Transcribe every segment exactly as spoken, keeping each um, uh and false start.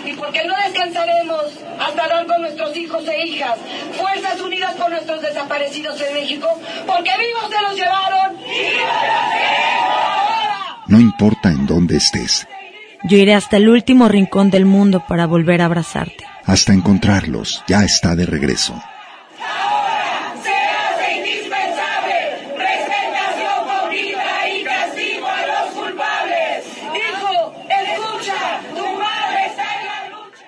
y porque no descansaremos hasta dar con nuestros hijos e hijas. Fuerzas Unidas por nuestros desaparecidos en México, porque vivos se los llevaron. No importa en dónde estés. Yo iré hasta el último rincón del mundo para volver a abrazarte. Hasta encontrarlos, ya está de regreso. Ahora se hace indispensable presentación pública y castigo a los culpables. Hijo, escucha, tu madre está en la lucha.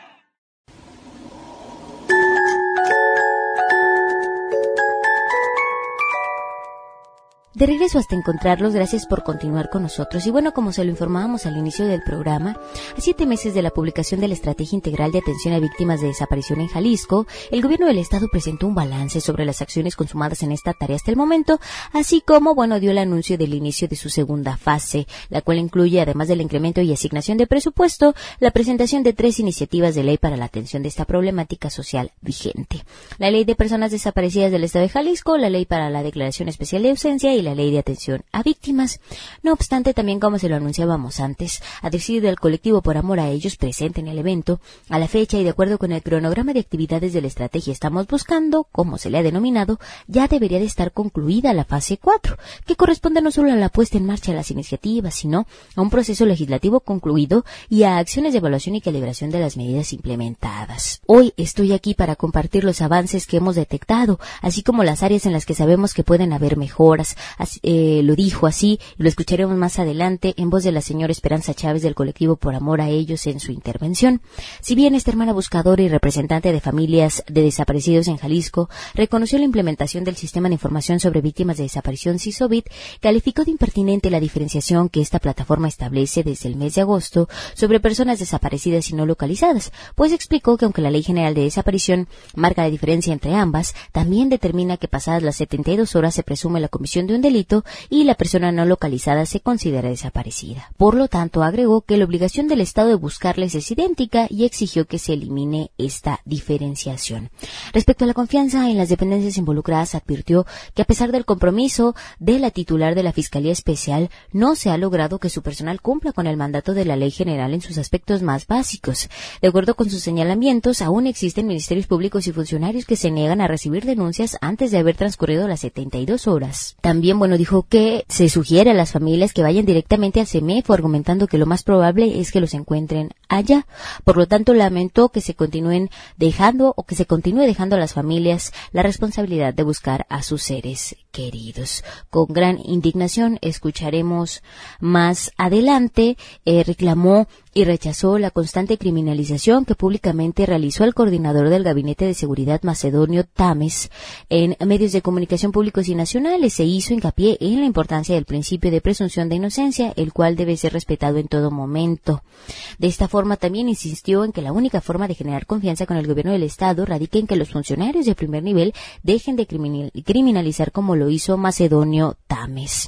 De regreso hasta encontrarlos, gracias por continuar con nosotros. Y bueno, como se lo informábamos al inicio del programa, a siete meses de la publicación de la Estrategia Integral de Atención a Víctimas de Desaparición en Jalisco, el gobierno del estado presentó un balance sobre las acciones consumadas en esta tarea hasta el momento, así como, bueno, dio el anuncio del inicio de su segunda fase, la cual incluye, además del incremento y asignación de presupuesto, la presentación de tres iniciativas de ley para la atención de esta problemática social vigente. La Ley de Personas Desaparecidas del Estado de Jalisco, la Ley para la Declaración Especial de Ausencia y la Ley de Atención a Víctimas. No obstante, también como se lo anunciábamos antes, a decir del colectivo Por Amor a Ellos presente en el evento, a la fecha y de acuerdo con el cronograma de actividades de la estrategia Estamos Buscando, como se le ha denominado, ya debería de estar concluida la fase cuatro, que corresponde no solo a la puesta en marcha de las iniciativas, sino a un proceso legislativo concluido y a acciones de evaluación y calibración de las medidas implementadas. Hoy estoy aquí para compartir los avances que hemos detectado, así como las áreas en las que sabemos que pueden haber mejoras. Así, eh, lo dijo así, y lo escucharemos más adelante en voz de la señora Esperanza Chávez del colectivo Por Amor a Ellos en su intervención. Si bien esta hermana buscadora y representante de familias de desaparecidos en Jalisco reconoció la implementación del Sistema de Información sobre Víctimas de Desaparición SISOVID, calificó de impertinente la diferenciación que esta plataforma establece desde el mes de agosto sobre personas desaparecidas y no localizadas, pues explicó que aunque la Ley General de Desaparición marca la diferencia entre ambas, también determina que pasadas las setenta y dos horas se presume la comisión de un delito y la persona no localizada se considera desaparecida. Por lo tanto, agregó que la obligación del Estado de buscarles es idéntica y exigió que se elimine esta diferenciación. Respecto a la confianza en las dependencias involucradas, advirtió que a pesar del compromiso de la titular de la Fiscalía Especial, no se ha logrado que su personal cumpla con el mandato de la Ley General en sus aspectos más básicos. De acuerdo con sus señalamientos, aún existen ministerios públicos y funcionarios que se niegan a recibir denuncias antes de haber transcurrido las setenta y dos horas. También, bueno, dijo que se sugiere a las familias que vayan directamente a CEMEFO, argumentando que lo más probable es que los encuentren allá. Por lo tanto, lamentó que se continúen dejando o que se continúe dejando a las familias la responsabilidad de buscar a sus seres queridos. Con gran indignación, escucharemos más adelante, eh, reclamó y rechazó la constante criminalización que públicamente realizó el coordinador del Gabinete de Seguridad Macedonio Tames en medios de comunicación públicos y nacionales. Se hizo hincapié en la importancia del principio de presunción de inocencia, el cual debe ser respetado en todo momento. De esta forma, también insistió en que la única forma de generar confianza con el gobierno del Estado radica en que los funcionarios de primer nivel dejen de criminalizar como lo hizo Macedonio Tames.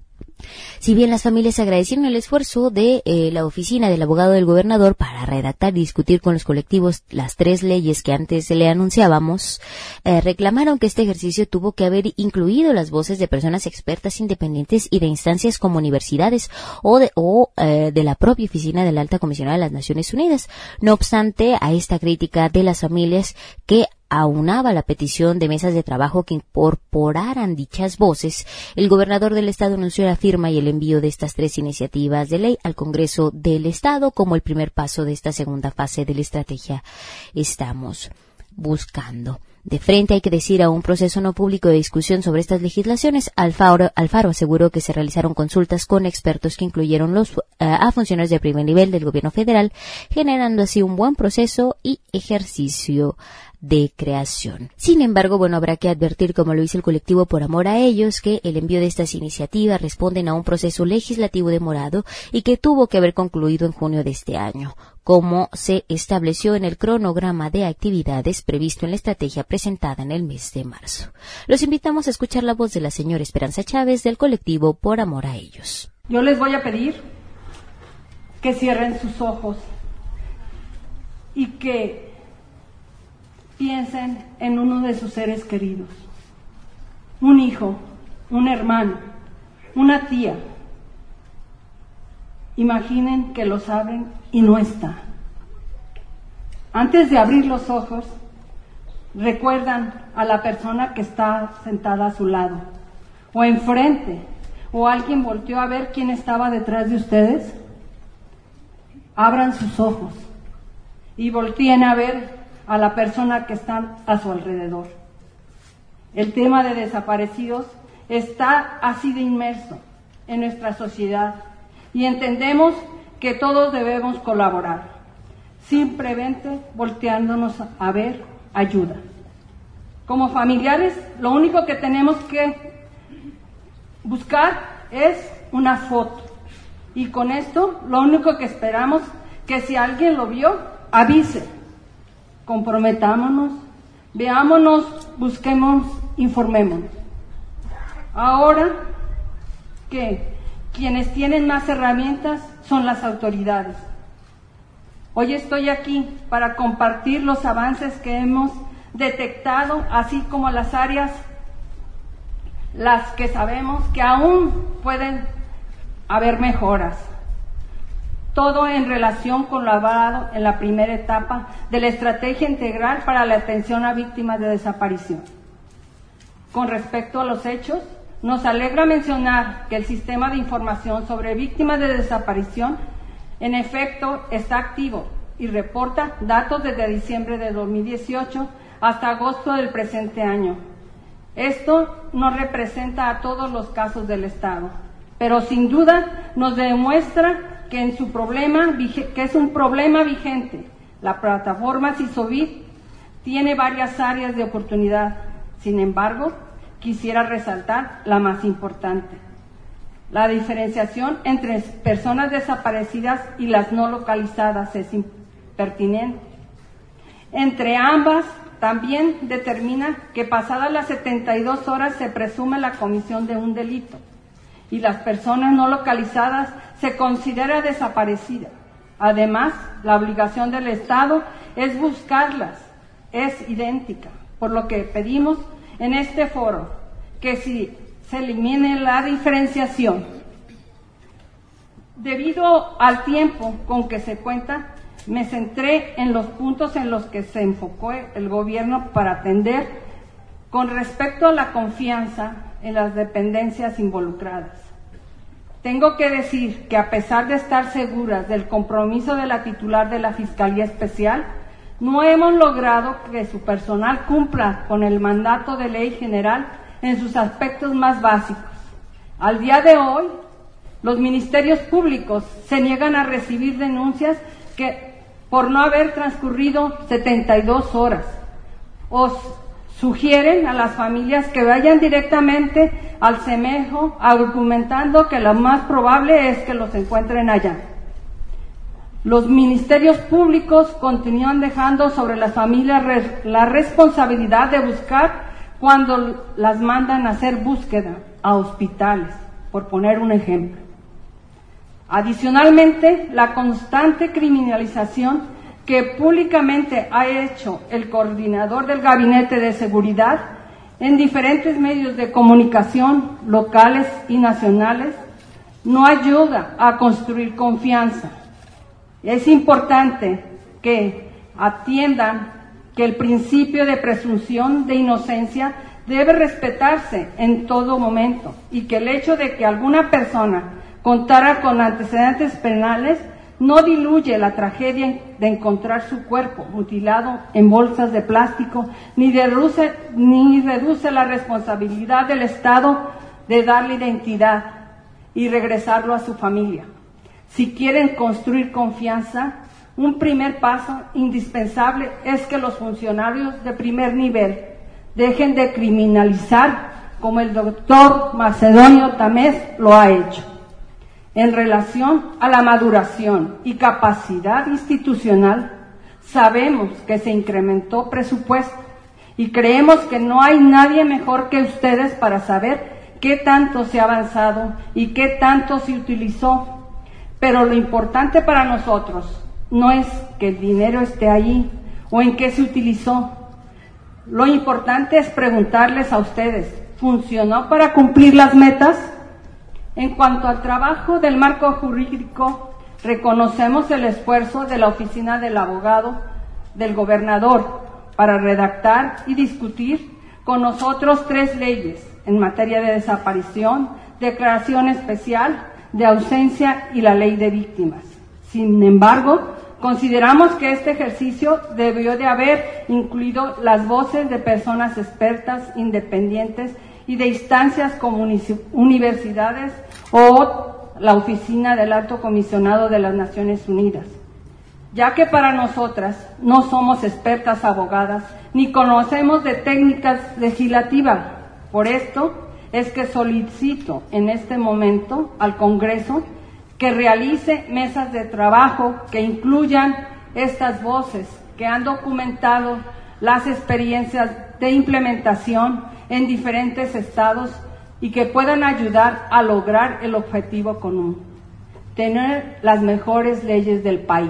Si bien las familias agradecieron el esfuerzo de eh, la oficina del abogado del gobernador para redactar y discutir con los colectivos las tres leyes que antes le anunciábamos, eh, reclamaron que este ejercicio tuvo que haber incluido las voces de personas expertas independientes y de instancias como universidades o de, o, eh, de la propia oficina de la Alta Comisionada de las Naciones Unidas. No obstante, a esta crítica de las familias que aunaba la petición de mesas de trabajo que incorporaran dichas voces, el gobernador del estado anunció la firma y el envío de estas tres iniciativas de ley al Congreso del Estado como el primer paso de esta segunda fase de la estrategia Estamos Buscando. De frente, hay que decir, a un proceso no público de discusión sobre estas legislaciones, Alfaro, Alfaro aseguró que se realizaron consultas con expertos que incluyeron los, uh, a funcionarios de primer nivel del gobierno federal, generando así un buen proceso y ejercicio de creación. Sin embargo, bueno, habrá que advertir, como lo hizo el colectivo Por Amor a Ellos, que el envío de estas iniciativas responden a un proceso legislativo demorado y que tuvo que haber concluido en junio de este año, como se estableció en el cronograma de actividades previsto en la estrategia presentada en el mes de marzo. Los invitamos a escuchar la voz de la señora Esperanza Chávez del colectivo Por Amor a Ellos. Yo les voy a pedir que cierren sus ojos y que piensen en uno de sus seres queridos, un hijo, un hermano, una tía. Imaginen que los abren y no está. Antes de abrir los ojos, recuerdan a la persona que está sentada a su lado, o enfrente, o alguien volteó a ver quién estaba detrás de ustedes. Abran sus ojos y volteen a ver a la persona que está a su alrededor. El tema de desaparecidos está así de inmerso en nuestra sociedad y entendemos que todos debemos colaborar, simplemente volteándonos a ver ayuda. Como familiares, lo único que tenemos que buscar es una foto, y con esto lo único que esperamos que si alguien lo vio, avise. Comprometámonos, veámonos, busquemos, informémonos. Ahora que quienes tienen más herramientas son las autoridades. Hoy estoy aquí para compartir los avances que hemos detectado, así como las áreas las que sabemos que aún pueden haber mejoras. Todo en relación con lo hablado en la primera etapa de la Estrategia Integral para la Atención a Víctimas de Desaparición. Con respecto a los hechos, nos alegra mencionar que el Sistema de Información sobre Víctimas de Desaparición en efecto está activo y reporta datos desde diciembre de dos mil dieciocho hasta agosto del presente año. Esto no representa a todos los casos del Estado, pero sin duda nos demuestra que, en su problema, que es un problema vigente. La plataforma SISOVID tiene varias áreas de oportunidad. Sin embargo, quisiera resaltar la más importante: la diferenciación entre personas desaparecidas y las no localizadas es impertinente. Entre ambas, también determina que pasadas las setenta y dos horas se presume la comisión de un delito y las personas no localizadas se considera desaparecida. Además, la obligación del Estado es buscarlas, es idéntica, por lo que pedimos en este foro que si se elimine la diferenciación. Debido al tiempo con que se cuenta, me centré en los puntos en los que se enfocó el gobierno para atender con respecto a la confianza en las dependencias involucradas. Tengo que decir que, a pesar de estar seguras del compromiso de la titular de la Fiscalía Especial, no hemos logrado que su personal cumpla con el mandato de ley general en sus aspectos más básicos. Al día de hoy, los ministerios públicos se niegan a recibir denuncias que por no haber transcurrido setenta y dos horas, o sugieren a las familias que vayan directamente al CEMEJO argumentando que lo más probable es que los encuentren allá. Los ministerios públicos continúan dejando sobre las familias la responsabilidad de buscar cuando las mandan a hacer búsqueda a hospitales, por poner un ejemplo. Adicionalmente, la constante criminalización que públicamente ha hecho el coordinador del Gabinete de Seguridad en diferentes medios de comunicación locales y nacionales no ayuda a construir confianza. Es importante que atiendan que el principio de presunción de inocencia debe respetarse en todo momento y que el hecho de que alguna persona contara con antecedentes penales no diluye la tragedia de encontrar su cuerpo mutilado en bolsas de plástico, ni reduce, ni reduce la responsabilidad del Estado de darle identidad y regresarlo a su familia. Si quieren construir confianza, un primer paso indispensable es que los funcionarios de primer nivel dejen de criminalizar, como el doctor Macedonio Tamés lo ha hecho. En relación a la maduración y capacidad institucional, sabemos que se incrementó presupuesto y creemos que no hay nadie mejor que ustedes para saber qué tanto se ha avanzado y qué tanto se utilizó. Pero lo importante para nosotros no es que el dinero esté allí o en qué se utilizó. Lo importante es preguntarles a ustedes, ¿funcionó para cumplir las metas? En cuanto al trabajo del marco jurídico, reconocemos el esfuerzo de la Oficina del Abogado del gobernador para redactar y discutir con nosotros tres leyes en materia de desaparición, declaración especial de ausencia y la ley de víctimas. Sin embargo, consideramos que este ejercicio debió de haber incluido las voces de personas expertas, independientes y de instancias como universidades o la Oficina del Alto Comisionado de las Naciones Unidas, ya que para nosotras no somos expertas abogadas ni conocemos de técnicas legislativas. Por esto es que solicito en este momento al Congreso que realice mesas de trabajo que incluyan estas voces que han documentado las experiencias de implementación en diferentes estados y que puedan ayudar a lograr el objetivo común, tener las mejores leyes del país.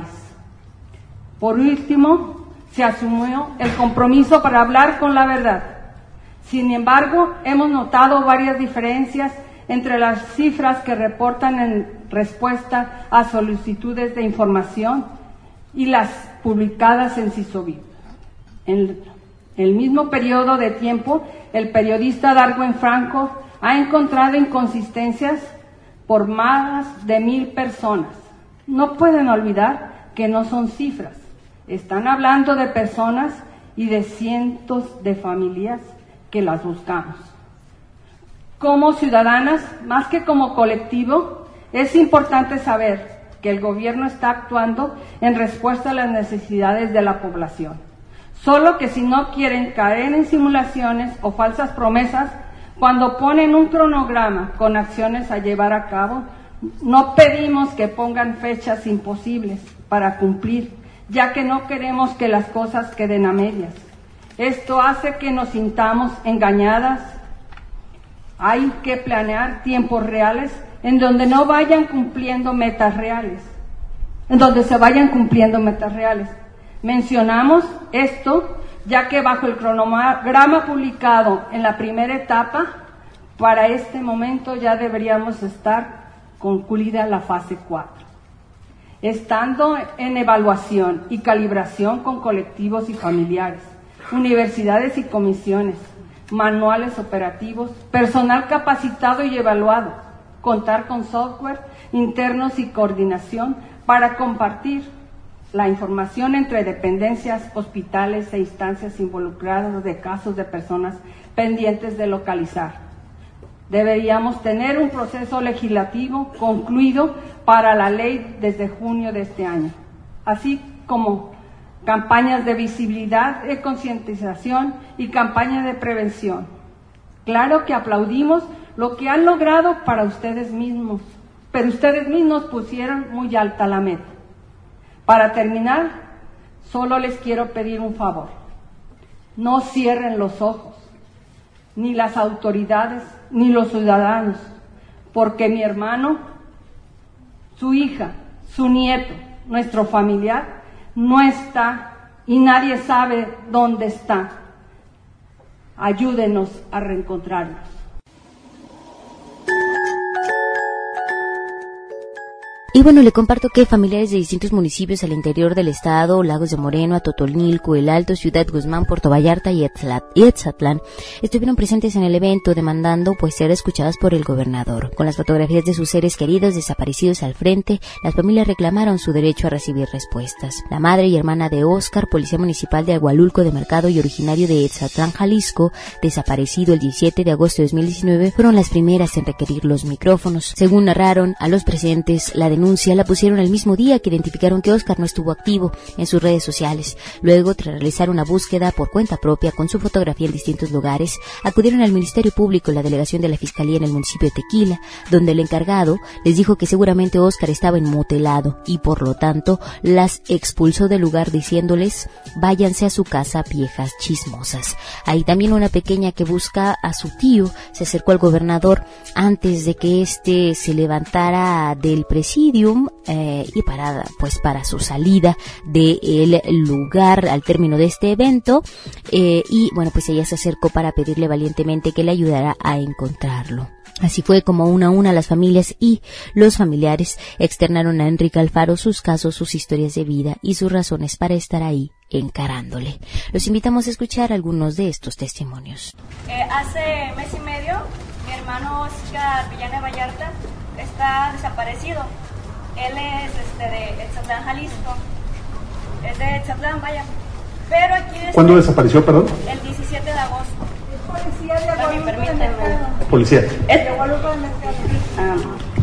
Por último, se asumió el compromiso para hablar con la verdad. Sin embargo, hemos notado varias diferencias entre las cifras que reportan en respuesta a solicitudes de información y las publicadas en CISOBID. En el mismo periodo de tiempo, el periodista Darwin Franco ha encontrado inconsistencias por más de mil personas. No pueden olvidar que no son cifras. Están hablando de personas y de cientos de familias que las buscamos. Como ciudadanas, más que como colectivo, es importante saber que el gobierno está actuando en respuesta a las necesidades de la población. Solo que si no quieren caer en simulaciones o falsas promesas, cuando ponen un cronograma con acciones a llevar a cabo, no pedimos que pongan fechas imposibles para cumplir, ya que no queremos que las cosas queden a medias. Esto hace que nos sintamos engañadas. Hay que planear tiempos reales en donde no vayan cumpliendo metas reales, en donde se vayan cumpliendo metas reales. Mencionamos esto ya que bajo el cronograma publicado en la primera etapa, para este momento ya deberíamos estar concluida la fase cuatro. Estando en evaluación y calibración con colectivos y familiares, universidades y comisiones, manuales operativos, personal capacitado y evaluado, contar con software internos y coordinación para compartir la información entre dependencias, hospitales e instancias involucradas de casos de personas pendientes de localizar. Deberíamos tener un proceso legislativo concluido para la ley desde junio de este año, así como campañas de visibilidad, de concientización y campañas de prevención. Claro que aplaudimos lo que han logrado para ustedes mismos, pero ustedes mismos pusieron muy alta la meta. Para terminar, solo les quiero pedir un favor. No cierren los ojos, ni las autoridades, ni los ciudadanos, porque mi hermano, su hija, su nieto, nuestro familiar, no está y nadie sabe dónde está. Ayúdenos a reencontrarnos. Y bueno, le comparto que familiares de distintos municipios al interior del estado, Lagos de Moreno, Atotonilco, El Alto, Ciudad Guzmán, Puerto Vallarta y Etzatlán, estuvieron presentes en el evento demandando pues ser escuchadas por el gobernador. Con las fotografías de sus seres queridos desaparecidos al frente, las familias reclamaron su derecho a recibir respuestas. La madre y hermana de Óscar, policía municipal de Agualulco de Mercado y originario de Etzatlán, Jalisco, desaparecido el diecisiete de agosto de dos mil diecinueve, fueron las primeras en requerir los micrófonos. Según narraron a los presentes, la denuncia la pusieron el mismo día que identificaron que Óscar no estuvo activo en sus redes sociales. Luego, tras realizar una búsqueda por cuenta propia con su fotografía en distintos lugares, acudieron al Ministerio Público, la delegación de la Fiscalía en el municipio de Tequila, donde el encargado les dijo que seguramente Óscar estaba enmotelado y por lo tanto las expulsó del lugar diciéndoles váyanse a su casa, viejas chismosas. Hay también una pequeña que busca a su tío, se acercó al gobernador antes de que éste se levantara del presidio Eh, y para pues para su salida del lugar al término de este evento eh, y bueno pues ella se acercó para pedirle valientemente que le ayudara a encontrarlo. Así fue como una a una las familias y los familiares externaron a Enrique Alfaro sus casos, sus historias de vida y sus razones para estar ahí encarándole. Los invitamos a escuchar algunos de estos testimonios. Eh, hace mes y medio, mi hermano Oscar Villana Vallarta está desaparecido. Él es este, de Etzatlán, Jalisco. Es de Etzatlán, vaya. Pero aquí desde ¿Cuándo desapareció, perdón? El diecisiete de agosto. Policía de Guadalupe de Mercado. Policía. Es De Guadalupe de Mercado. Ah,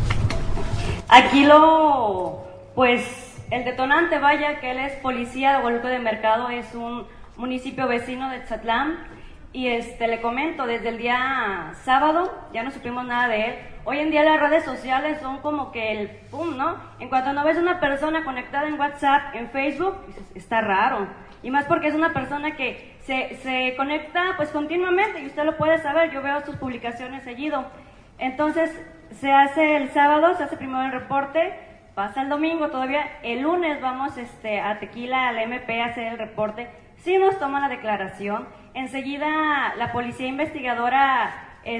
aquí lo, pues, el detonante, vaya, que él es policía de Guadalupe de Mercado, es un municipio vecino de Etzatlán, y este, le comento, desde el día sábado ya no supimos nada de él. Hoy en día las redes sociales son como que el pum, ¿no? En cuanto no ves una persona conectada en WhatsApp, en Facebook, dices, está raro, y más porque es una persona que se, se conecta pues continuamente, y usted lo puede saber, yo veo sus publicaciones seguido. Entonces, se hace el sábado, se hace primero el reporte, pasa el domingo todavía, el lunes vamos este, a Tequila, a la M P, a hacer el reporte, sí nos toman la declaración, enseguida la policía investigadora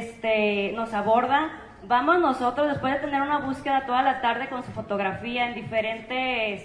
este, nos aborda, vamos nosotros, después de tener una búsqueda toda la tarde con su fotografía en diferentes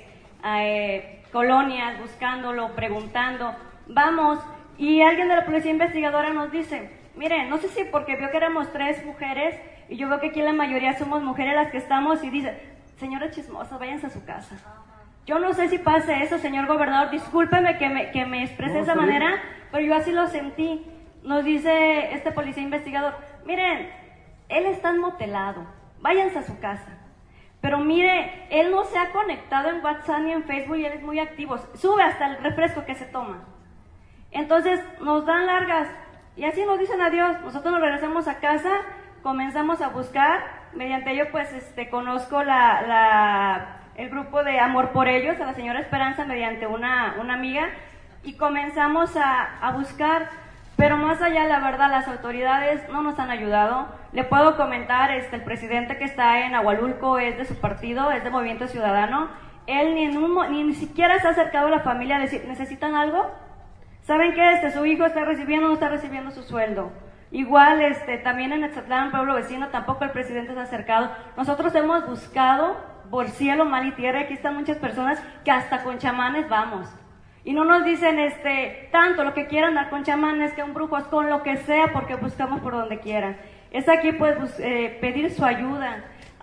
eh, colonias, buscándolo, preguntando, vamos, y alguien de la policía investigadora nos dice, miren, no sé si porque vio que éramos tres mujeres, y yo veo que aquí la mayoría somos mujeres las que estamos, y dice, señora chismosa, váyanse a su casa. Yo no sé si pase eso, señor gobernador, discúlpeme que me, que me exprese de esa manera, pero yo así lo sentí. Nos dice este policía investigador, miren, él está enmotelado, váyanse a su casa. Pero mire, él no se ha conectado en WhatsApp ni en Facebook y él es muy activo, sube hasta el refresco que se toma. Entonces nos dan largas y así nos dicen adiós, nosotros nos regresamos a casa, comenzamos a buscar, mediante ello pues este, conozco la, la, el grupo de Amor por Ellos, a la señora Esperanza mediante una, una amiga, y comenzamos a, a buscar, pero más allá, la verdad, las autoridades no nos han ayudado. Le puedo comentar, este, el presidente que está en Ahualulco es de su partido, es de Movimiento Ciudadano, él ni, en un, ni, ni siquiera se ha acercado a la familia a decir, ¿necesitan algo? ¿Saben qué? Este, su hijo está recibiendo o no está recibiendo su sueldo. Igual, este, también en Etzatlán, pueblo vecino, tampoco el presidente se ha acercado. Nosotros hemos buscado por cielo, mar y tierra, y aquí están muchas personas que hasta con chamanes vamos. Y no nos dicen, este, tanto lo que quieran dar con chamanes, que un brujo, es con lo que sea, porque buscamos por donde quieran. Es aquí, pues, eh, pedir su ayuda.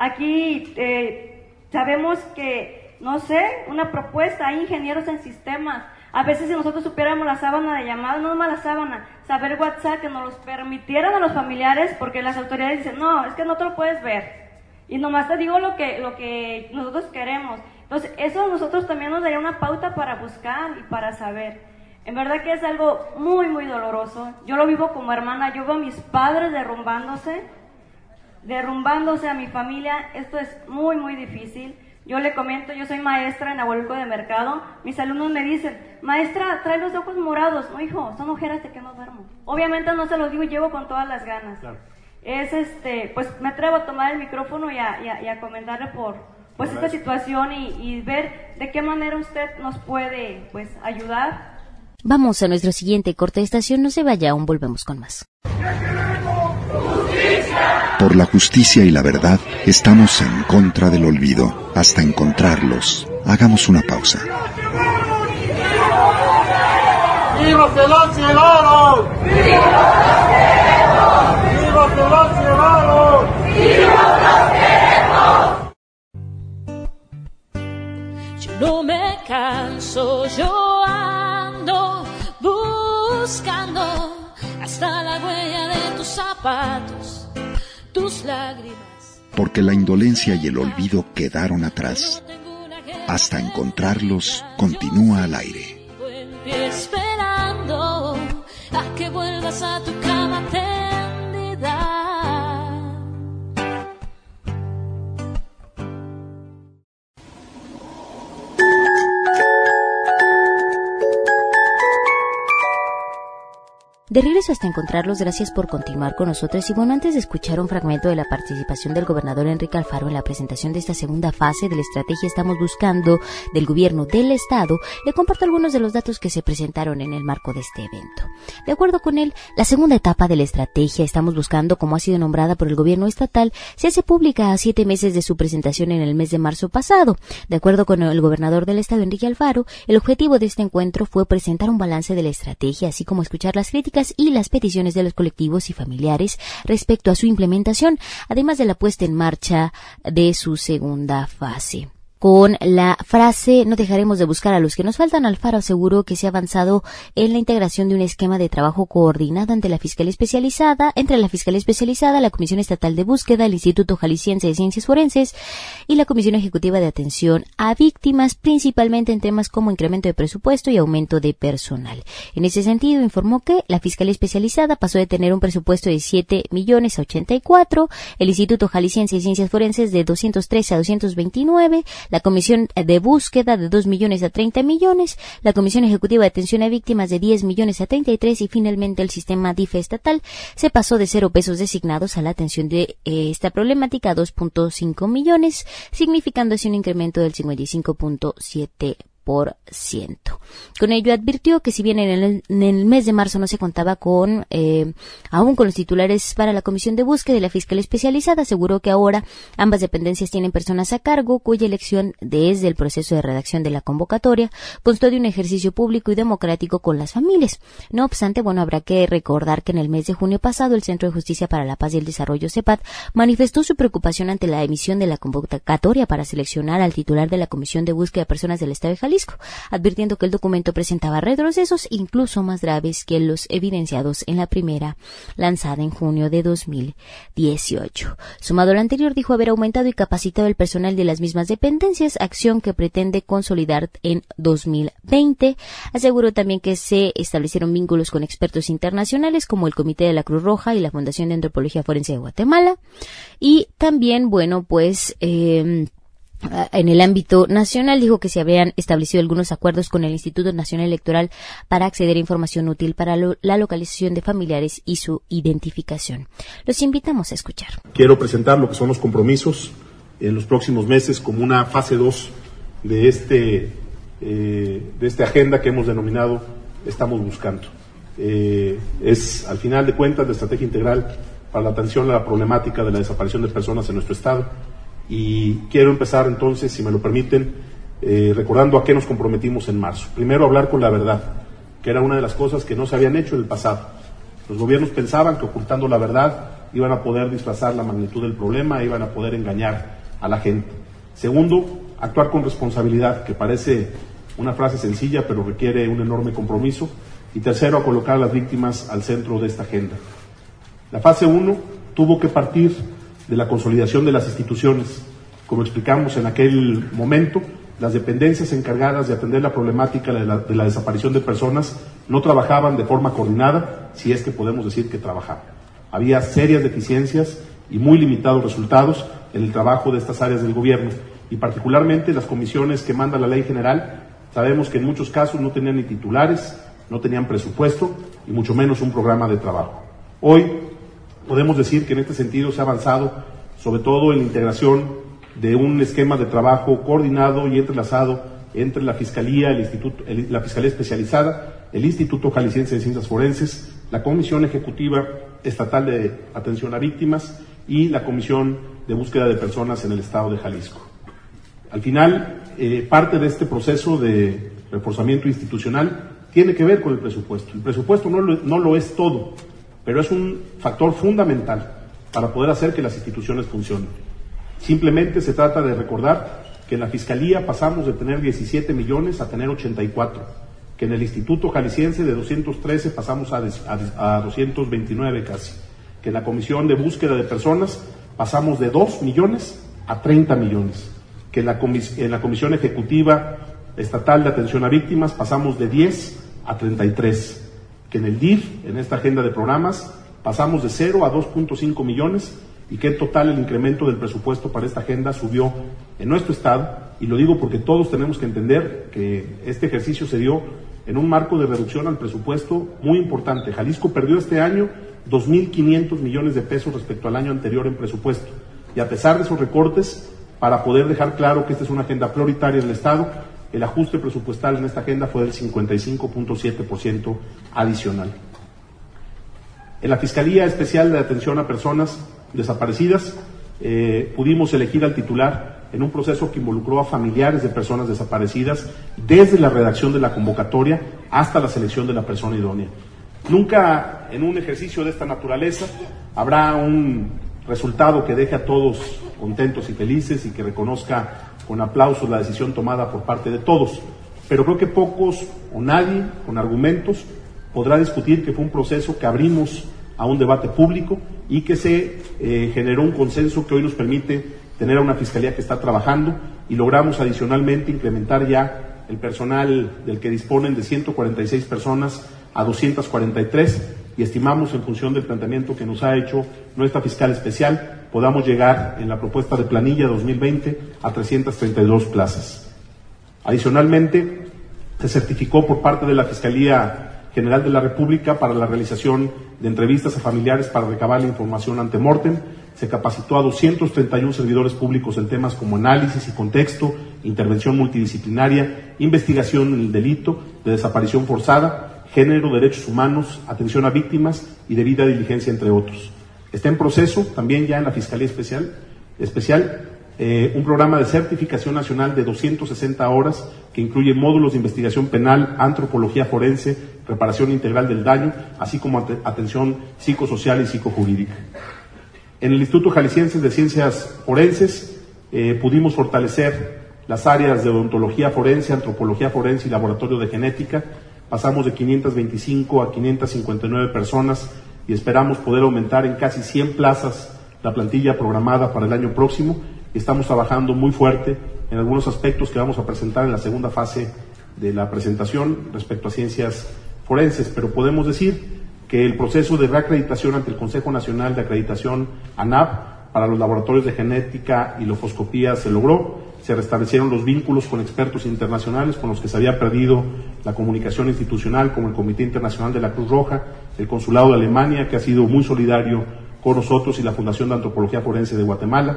Aquí, eh, sabemos que, no sé, una propuesta, hay ingenieros en sistemas. A veces si nosotros supiéramos la sábana de llamadas, no nomás la sábana, saber WhatsApp, que nos los permitieran a los familiares, porque las autoridades dicen, no, es que no te lo puedes ver. Y nomás te digo lo que, lo que nosotros queremos. Entonces, eso a nosotros también nos daría una pauta para buscar y para saber. En verdad que es algo muy, muy doloroso. Yo lo vivo como hermana, yo veo a mis padres derrumbándose, derrumbándose a mi familia. Esto es muy, muy difícil. Yo le comento, yo soy maestra en Ahualulco de Mercado, mis alumnos me dicen, maestra, trae los ojos morados. No, hijo, son ojeras de que no duermo. Obviamente no se los digo y llevo con todas las ganas. Claro. Es este, pues me atrevo a tomar el micrófono y a, y a, y a comentarle por pues esta situación y, y ver de qué manera usted nos puede pues ayudar. Vamos a nuestro siguiente corte de estación, no se vaya, aún volvemos con más. Por la justicia y la verdad, estamos en contra del olvido. Hasta encontrarlos, hagamos una pausa. ¡Viva que los llevaron! ¡Viva que los llevaron! ¡Viva los queremos! Yo no me canso, yo ando buscando hasta la huella de tus zapatos, tus lágrimas. Porque la indolencia y el olvido quedaron atrás. Hasta encontrarlos, continúa al aire. Esperando a que vuelvas a tu cama tendida. De regreso hasta encontrarlos, gracias por continuar con nosotros. Y bueno, antes de escuchar un fragmento de la participación del gobernador Enrique Alfaro en la presentación de esta segunda fase de la estrategia Estamos Buscando del gobierno del estado, le comparto algunos de los datos que se presentaron en el marco de este evento. De acuerdo con él, la segunda etapa de la estrategia Estamos Buscando, como ha sido nombrada por el gobierno estatal, se hace pública a siete meses de su presentación en el mes de marzo pasado. De acuerdo con el gobernador del estado, Enrique Alfaro, el objetivo de este encuentro fue presentar un balance de la estrategia, así como escuchar las críticas y las peticiones de los colectivos y familiares respecto a su implementación, además de la puesta en marcha de su segunda fase. Con la frase "no dejaremos de buscar a los que nos faltan", Alfaro aseguró que se ha avanzado en la integración de un esquema de trabajo coordinado ante la Fiscalía Especializada, entre la Fiscalía Especializada, la Comisión Estatal de Búsqueda, el Instituto Jalisciense de Ciencias Forenses y la Comisión Ejecutiva de Atención a Víctimas, principalmente en temas como incremento de presupuesto y aumento de personal. En ese sentido, informó que la Fiscalía Especializada pasó de tener un presupuesto de siete millones a ochenta y cuatro, el Instituto Jalisciense de Ciencias Forenses de doscientos trece a doscientos veintinueve, la Comisión de Búsqueda de dos millones a treinta millones, la Comisión Ejecutiva de Atención a Víctimas de diez millones a treinta y tres y finalmente el sistema D I F E estatal se pasó de cero pesos designados a la atención de eh, esta problemática a dos punto cinco millones, significando así un incremento del cincuenta y cinco punto siete por ciento. Con ello advirtió que si bien en el, en el mes de marzo no se contaba con eh, aún con los titulares para la Comisión de Búsqueda y la Fiscalía Especializada, aseguró que ahora ambas dependencias tienen personas a cargo cuya elección desde el proceso de redacción de la convocatoria constó de un ejercicio público y democrático con las familias. No obstante, bueno, habrá que recordar que en el mes de junio pasado el Centro de Justicia para la Paz y el Desarrollo, CEPAD, manifestó su preocupación ante la emisión de la convocatoria para seleccionar al titular de la Comisión de Búsqueda de Personas del Estado de Jalisco, advirtiendo que el documento presentaba retrocesos incluso más graves que los evidenciados en la primera, lanzada en junio de dos mil dieciocho. Sumado a lo anterior, dijo haber aumentado y capacitado el personal de las mismas dependencias, acción que pretende consolidar en dos mil veinte. Aseguró también que se establecieron vínculos con expertos internacionales como el Comité de la Cruz Roja y la Fundación de Antropología Forense de Guatemala. Y también, bueno, pues... Eh, En el ámbito nacional, dijo que se habían establecido algunos acuerdos con el Instituto Nacional Electoral para acceder a información útil para lo, la localización de familiares y su identificación. Los invitamos a escuchar. Quiero presentar lo que son los compromisos en los próximos meses como una fase dos de este eh, de esta agenda que hemos denominado Estamos Buscando. Eh, es, al final de cuentas, la estrategia integral para la atención a la problemática de la desaparición de personas en nuestro estado. Y quiero empezar entonces, si me lo permiten, eh, recordando a qué nos comprometimos en marzo. Primero, hablar con la verdad, que era una de las cosas que no se habían hecho en el pasado. Los gobiernos pensaban que ocultando la verdad iban a poder disfrazar la magnitud del problema, iban a poder engañar a la gente. Segundo, actuar con responsabilidad, que parece una frase sencilla, pero requiere un enorme compromiso. Y tercero, a colocar a las víctimas al centro de esta agenda. La fase uno tuvo que partir de la consolidación de las instituciones. Como explicamos en aquel momento, las dependencias encargadas de atender la problemática de la, de la desaparición de personas no trabajaban de forma coordinada, si es que podemos decir que trabajaban. Había serias deficiencias y muy limitados resultados en el trabajo de estas áreas del gobierno, y particularmente las comisiones que manda la ley general. Sabemos que en muchos casos no tenían ni titulares, no tenían presupuesto y mucho menos un programa de trabajo. Hoy podemos decir que en este sentido se ha avanzado, sobre todo en la integración de un esquema de trabajo coordinado y entrelazado entre la Fiscalía, el Instituto, el, la Fiscalía Especializada, el Instituto Jalisciense de Ciencias Forenses, la Comisión Ejecutiva Estatal de Atención a Víctimas y la Comisión de Búsqueda de Personas en el Estado de Jalisco. Al final, eh, parte de este proceso de reforzamiento institucional tiene que ver con el presupuesto. El presupuesto no lo, no lo es todo, pero es un factor fundamental para poder hacer que las instituciones funcionen. Simplemente se trata de recordar que en la Fiscalía pasamos de tener diecisiete millones a tener ochenta y cuatro, que en el Instituto Jalisciense de doscientos trece pasamos a, a, a doscientos veintinueve casi, que en la Comisión de Búsqueda de Personas pasamos de dos millones a treinta millones, que en la, comis en la Comisión Ejecutiva Estatal de Atención a Víctimas pasamos de diez a treinta y tres, que en el D I F, en esta agenda de programas, pasamos de cero a dos punto cinco millones y que en total el incremento del presupuesto para esta agenda subió en nuestro estado, y lo digo porque todos tenemos que entender que este ejercicio se dio en un marco de reducción al presupuesto muy importante. Jalisco perdió este año dos mil quinientos millones de pesos respecto al año anterior en presupuesto. Y a pesar de esos recortes, para poder dejar claro que esta es una agenda prioritaria del Estado, el ajuste presupuestal en esta agenda fue del cincuenta y cinco punto siete por ciento adicional. En la Fiscalía Especial de Atención a Personas Desaparecidas, eh, pudimos elegir al titular en un proceso que involucró a familiares de personas desaparecidas desde la redacción de la convocatoria hasta la selección de la persona idónea. Nunca en un ejercicio de esta naturaleza habrá un resultado que deje a todos contentos y felices y que reconozca con aplausos la decisión tomada por parte de todos, pero creo que pocos o nadie con argumentos podrá discutir que fue un proceso que abrimos a un debate público y que se eh, generó un consenso que hoy nos permite tener a una fiscalía que está trabajando, y logramos adicionalmente incrementar ya el personal del que disponen de ciento cuarenta y seis personas a doscientas cuarenta y tres, y estimamos, en función del planteamiento que nos ha hecho nuestra fiscal especial, podamos llegar en la propuesta de planilla dos mil veinte a trescientas treinta y dos plazas. Adicionalmente, se certificó por parte de la Fiscalía General de la República para la realización de entrevistas a familiares para recabar la información ante mortem. Se capacitó a doscientos treinta y uno servidores públicos en temas como análisis y contexto, intervención multidisciplinaria, investigación del delito de desaparición forzada, género, derechos humanos, atención a víctimas y debida diligencia, entre otros. Está en proceso también ya en la Fiscalía Especial, especial eh, un programa de certificación nacional de doscientas sesenta horas que incluye módulos de investigación penal, antropología forense, reparación integral del daño, así como at- atención psicosocial y psicojurídica. En el Instituto Jalisciense de Ciencias Forenses eh, pudimos fortalecer las áreas de odontología forense, antropología forense y laboratorio de genética. Pasamos de quinientas veinticinco a quinientas cincuenta y nueve personas y esperamos poder aumentar en casi cien plazas la plantilla programada para el año próximo. Estamos trabajando muy fuerte en algunos aspectos que vamos a presentar en la segunda fase de la presentación respecto a ciencias forenses, pero podemos decir que el proceso de reacreditación ante el Consejo Nacional de Acreditación ANAP para los laboratorios de genética y lofoscopía se logró. Se restablecieron los vínculos con expertos internacionales con los que se había perdido la comunicación institucional, como el Comité Internacional de la Cruz Roja, el Consulado de Alemania, que ha sido muy solidario con nosotros, y la Fundación de Antropología Forense de Guatemala.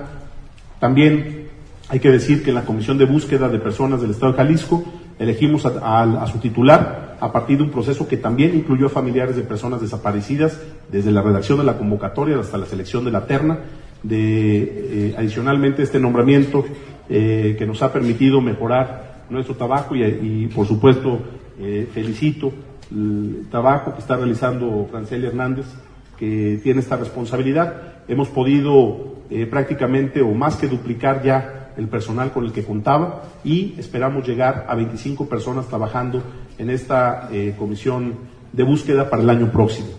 También hay que decir que en la Comisión de Búsqueda de Personas del Estado de Jalisco elegimos a, a, a su titular a partir de un proceso que también incluyó a familiares de personas desaparecidas, desde la redacción de la convocatoria hasta la selección de la terna. De, eh, adicionalmente, este nombramiento eh, que nos ha permitido mejorar nuestro trabajo y, y por supuesto, eh, felicito el trabajo que está realizando Franceli Hernández, que tiene esta responsabilidad. Hemos podido eh, prácticamente o más que duplicar ya el personal con el que contaba y esperamos llegar a veinticinco personas trabajando en esta eh, comisión de búsqueda para el año próximo.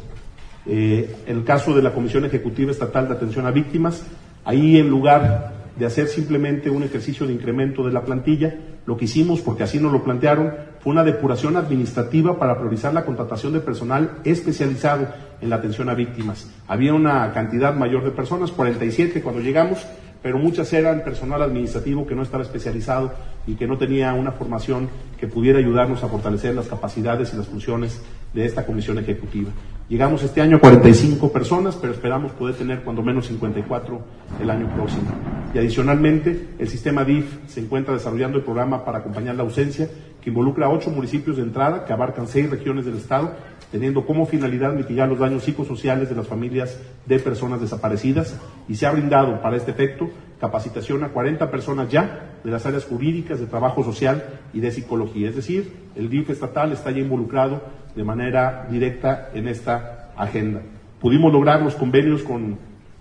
Eh, en el caso de la Comisión Ejecutiva Estatal de Atención a Víctimas, ahí, en lugar de hacer simplemente un ejercicio de incremento de la plantilla, lo que hicimos, porque así nos lo plantearon, fue una depuración administrativa para priorizar la contratación de personal especializado en la atención a víctimas. Había una cantidad mayor de personas, cuarenta y siete cuando llegamos, pero muchas eran personal administrativo que no estaba especializado y que no tenía una formación que pudiera ayudarnos a fortalecer las capacidades y las funciones de esta comisión ejecutiva. Llegamos este año a cuarenta y cinco personas, pero esperamos poder tener cuando menos cincuenta y cuatro el año próximo. Y adicionalmente, el sistema D I F se encuentra desarrollando el programa para acompañar la ausencia, que involucra a ocho municipios de entrada, que abarcan seis regiones del Estado, teniendo como finalidad mitigar los daños psicosociales de las familias de personas desaparecidas, y se ha brindado para este efecto capacitación a cuarenta personas ya de las áreas jurídicas, de trabajo social y de psicología. Es decir, el D I F estatal está ya involucrado de manera directa en esta agenda. Pudimos lograr los convenios con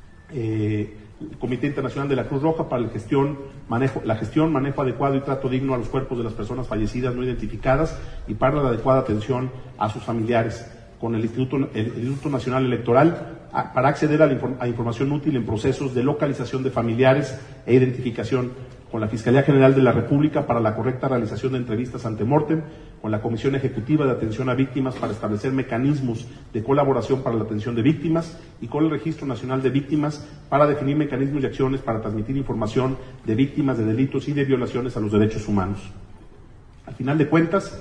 eh, el Comité Internacional de la Cruz Roja para la gestión, manejo, la gestión, manejo adecuado y trato digno a los cuerpos de las personas fallecidas no identificadas y para la adecuada atención a sus familiares, con el Instituto, el, el Instituto Nacional Electoral, a, para acceder a, la inform, a información útil en procesos de localización de familiares e identificación, con la Fiscalía General de la República para la correcta realización de entrevistas ante mortem, con la Comisión Ejecutiva de Atención a Víctimas para establecer mecanismos de colaboración para la atención de víctimas y con el Registro Nacional de Víctimas para definir mecanismos y acciones para transmitir información de víctimas de delitos y de violaciones a los derechos humanos. Al final de cuentas,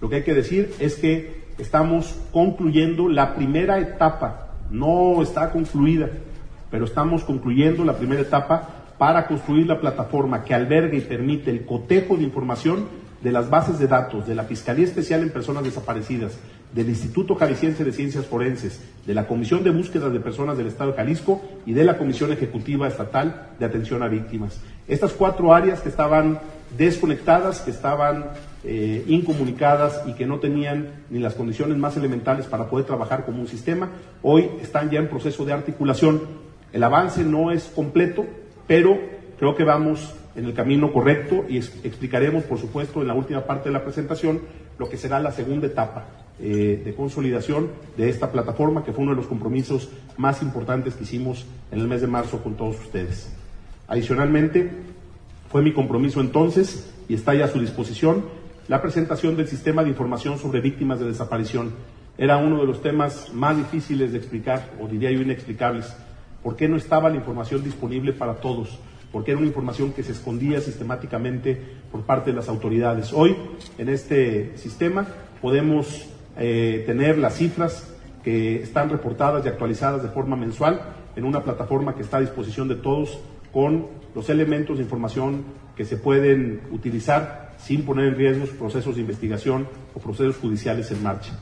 Lo que hay que decir es que estamos concluyendo la primera etapa, no está concluida, pero estamos concluyendo la primera etapa para construir la plataforma que albergue y permite el cotejo de información de las bases de datos de la Fiscalía Especial en Personas Desaparecidas, del Instituto Jalisciense de Ciencias Forenses, de la Comisión de Búsqueda de Personas del Estado de Jalisco y de la Comisión Ejecutiva Estatal de Atención a Víctimas. Estas cuatro áreas que estaban desconectadas, que estaban eh, incomunicadas y que no tenían ni las condiciones más elementales para poder trabajar como un sistema, hoy están ya en proceso de articulación. El avance no es completo, pero creo que vamos en el camino correcto y es, explicaremos, por supuesto, en la última parte de la presentación lo que será la segunda etapa eh, de consolidación de esta plataforma, que fue uno de los compromisos más importantes que hicimos en el mes de marzo con todos ustedes. Adicionalmente, fue mi compromiso entonces, y está ya a su disposición, la presentación del Sistema de Información sobre Víctimas de Desaparición. Era uno de los temas más difíciles de explicar, o diría yo inexplicables. ¿Por qué no estaba la información disponible para todos? Porque era una información que se escondía sistemáticamente por parte de las autoridades. Hoy, en este sistema, podemos eh, tener las cifras que están reportadas y actualizadas de forma mensual en una plataforma que está a disposición de todos, con los elementos de información que se pueden utilizar sin poner en riesgo procesos de investigación o procesos judiciales en marcha.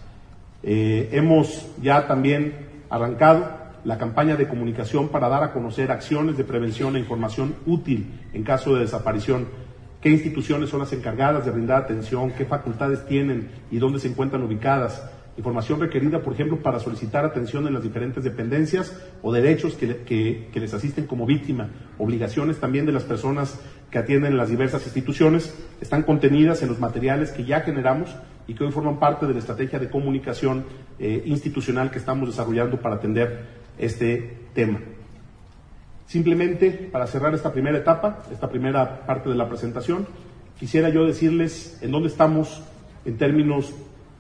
Eh, hemos ya también arrancado la campaña de comunicación para dar a conocer acciones de prevención e información útil en caso de desaparición. ¿Qué instituciones son las encargadas de brindar atención? ¿Qué facultades tienen y dónde se encuentran ubicadas? Información requerida, por ejemplo, para solicitar atención en las diferentes dependencias o derechos que, que, que les asisten como víctima. Obligaciones también de las personas que atienden en las diversas instituciones están contenidas en los materiales que ya generamos y que hoy forman parte de la estrategia de comunicación eh, institucional que estamos desarrollando para atender este tema. Simplemente, para cerrar esta primera etapa, esta primera parte de la presentación, quisiera yo decirles en dónde estamos en términos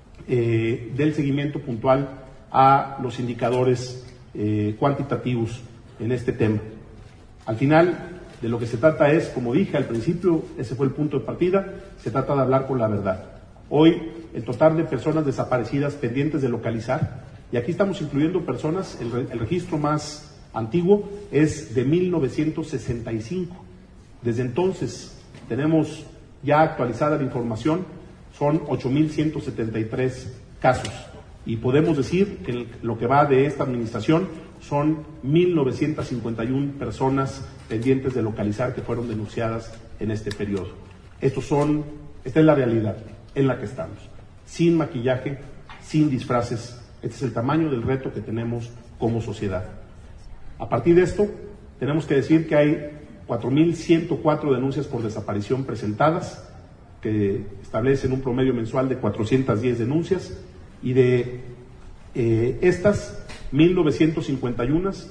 eh, del seguimiento puntual a los indicadores eh, cuantitativos en este tema. Al final, de lo que se trata es, como dije al principio, ese fue el punto de partida, se trata de hablar con la verdad. Hoy, el total de personas desaparecidas pendientes de localizar, y aquí estamos incluyendo personas, el, re, el registro más antiguo es de mil novecientos sesenta y cinco. Desde entonces tenemos ya actualizada la información, son ocho mil ciento setenta y tres casos. Y podemos decir que el, lo que va de esta administración son mil novecientos cincuenta y una personas pendientes de localizar que fueron denunciadas en este periodo. Estos son, esta es la realidad en la que estamos, sin maquillaje, sin disfraces. Este es el tamaño del reto que tenemos como sociedad. A partir de esto, tenemos que decir que hay cuatro mil ciento cuatro denuncias por desaparición presentadas, que establecen un promedio mensual de cuatrocientas diez denuncias, y de eh, estas, mil novecientos cincuenta y uno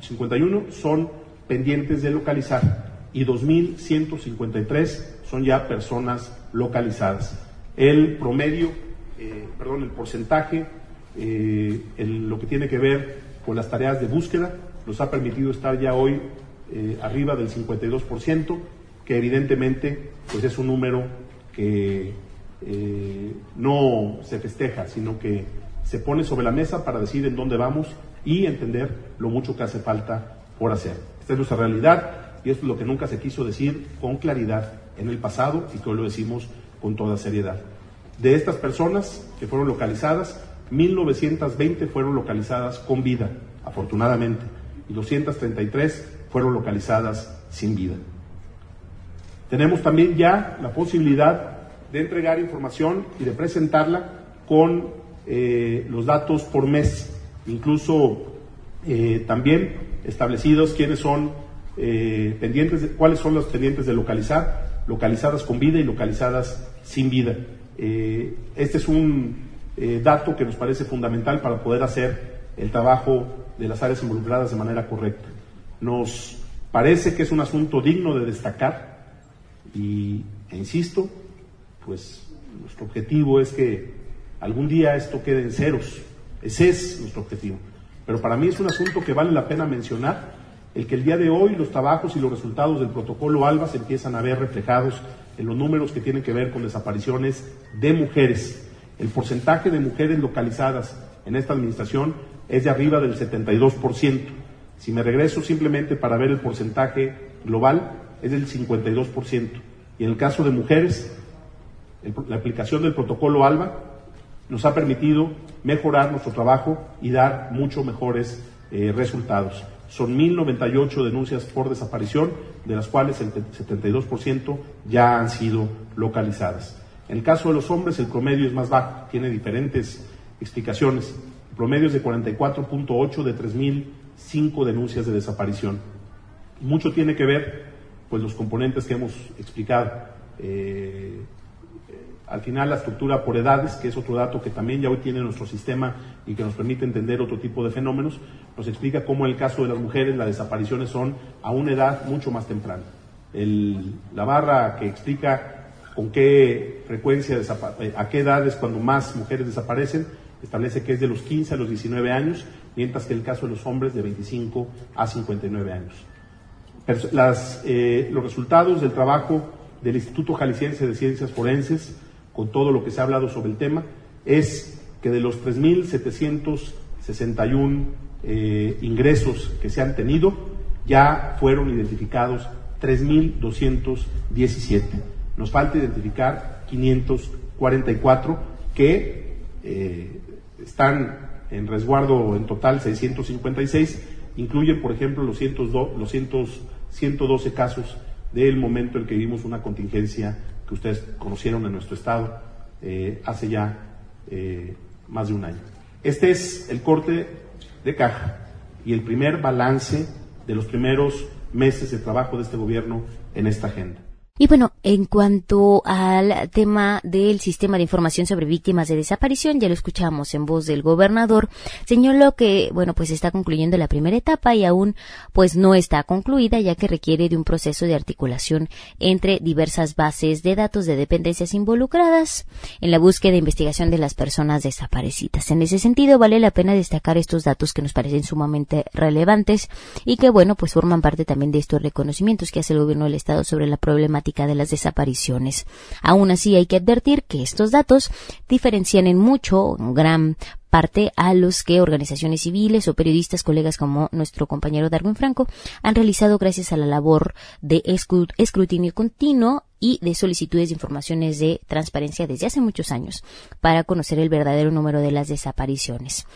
son pendientes de localizar y dos mil ciento cincuenta y tres son ya personas localizadas. El promedio, eh, perdón, el porcentaje, eh, el, lo que tiene que ver con las tareas de búsqueda, nos ha permitido estar ya hoy eh, arriba del cincuenta y dos por ciento, que evidentemente pues es un número que eh, no se festeja, sino que se pone sobre la mesa para decir en dónde vamos y entender lo mucho que hace falta por hacer. Esta es nuestra realidad y esto es lo que nunca se quiso decir con claridad en el pasado y que hoy lo decimos con toda seriedad. De estas personas que fueron localizadas, mil novecientas veinte fueron localizadas con vida, afortunadamente, y doscientas treinta y tres fueron localizadas sin vida. Tenemos también ya la posibilidad de entregar información y de presentarla con eh, los datos por mes, incluso eh, también establecidos quiénes son eh, pendientes, de, cuáles son los pendientes de localizar, localizadas con vida y localizadas sin vida. Eh, este es un eh, dato que nos parece fundamental para poder hacer el trabajo de las áreas involucradas de manera correcta. Nos parece que es un asunto digno de destacar y, e insisto, pues nuestro objetivo es que algún día esto quede en ceros. Ese es nuestro objetivo. Pero para mí es un asunto que vale la pena mencionar, el que el día de hoy los trabajos y los resultados del protocolo ALBA se empiezan a ver reflejados en los números que tienen que ver con desapariciones de mujeres. El porcentaje de mujeres localizadas en esta administración es de arriba del setenta y dos por ciento. Si me regreso simplemente para ver el porcentaje global, es del cincuenta y dos por ciento. Y en el caso de mujeres, el, la aplicación del protocolo ALBA nos ha permitido mejorar nuestro trabajo y dar mucho mejores eh, resultados. Son mil noventa y ocho denuncias por desaparición, de las cuales el setenta y dos por ciento ya han sido localizadas. En el caso de los hombres, el promedio es más bajo, tiene diferentes explicaciones. El promedio es de cuarenta y cuatro punto ocho de tres mil cinco denuncias de desaparición. Mucho tiene que ver, pues, los componentes que hemos explicado. Eh, Al final, la estructura por edades, que es otro dato que también ya hoy tiene nuestro sistema y que nos permite entender otro tipo de fenómenos, nos explica cómo en el caso de las mujeres las desapariciones son a una edad mucho más temprana. El, la barra que explica con qué frecuencia, a qué edades cuando más mujeres desaparecen, establece que es de los quince a los diecinueve años, mientras que el caso de los hombres de veinticinco a cincuenta y nueve años. Las, eh, los resultados del trabajo del Instituto Jalisciense de Ciencias Forenses, con todo lo que se ha hablado sobre el tema, es que de los tres mil setecientos sesenta y uno eh, ingresos que se han tenido, ya fueron identificados tres mil doscientos diecisiete. Nos falta identificar quinientos cuarenta y cuatro que eh, están en resguardo, en total seiscientos cincuenta y seis, incluyen, por ejemplo, los, ciento dos, los ciento doce casos del momento en que vivimos una contingencia que ustedes conocieron en nuestro estado eh, hace ya eh, más de un año. Este es el corte de caja y el primer balance de los primeros meses de trabajo de este gobierno en esta agenda. Y bueno, en cuanto al tema del sistema de información sobre víctimas de desaparición, ya lo escuchamos en voz del gobernador, señaló que, bueno, pues está concluyendo la primera etapa y aún pues no está concluida, ya que requiere de un proceso de articulación entre diversas bases de datos de dependencias involucradas en la búsqueda e investigación de las personas desaparecidas. En ese sentido, vale la pena destacar estos datos que nos parecen sumamente relevantes y que, bueno, pues forman parte también de estos reconocimientos que hace el gobierno del Estado sobre la problemática de las desapariciones. Aún así, hay que advertir que estos datos diferencian en mucho, en gran parte, a los que organizaciones civiles o periodistas, colegas como nuestro compañero Darwin Franco, han realizado gracias a la labor de escrutinio continuo y de solicitudes de informaciones de transparencia desde hace muchos años para conocer el verdadero número de las desapariciones.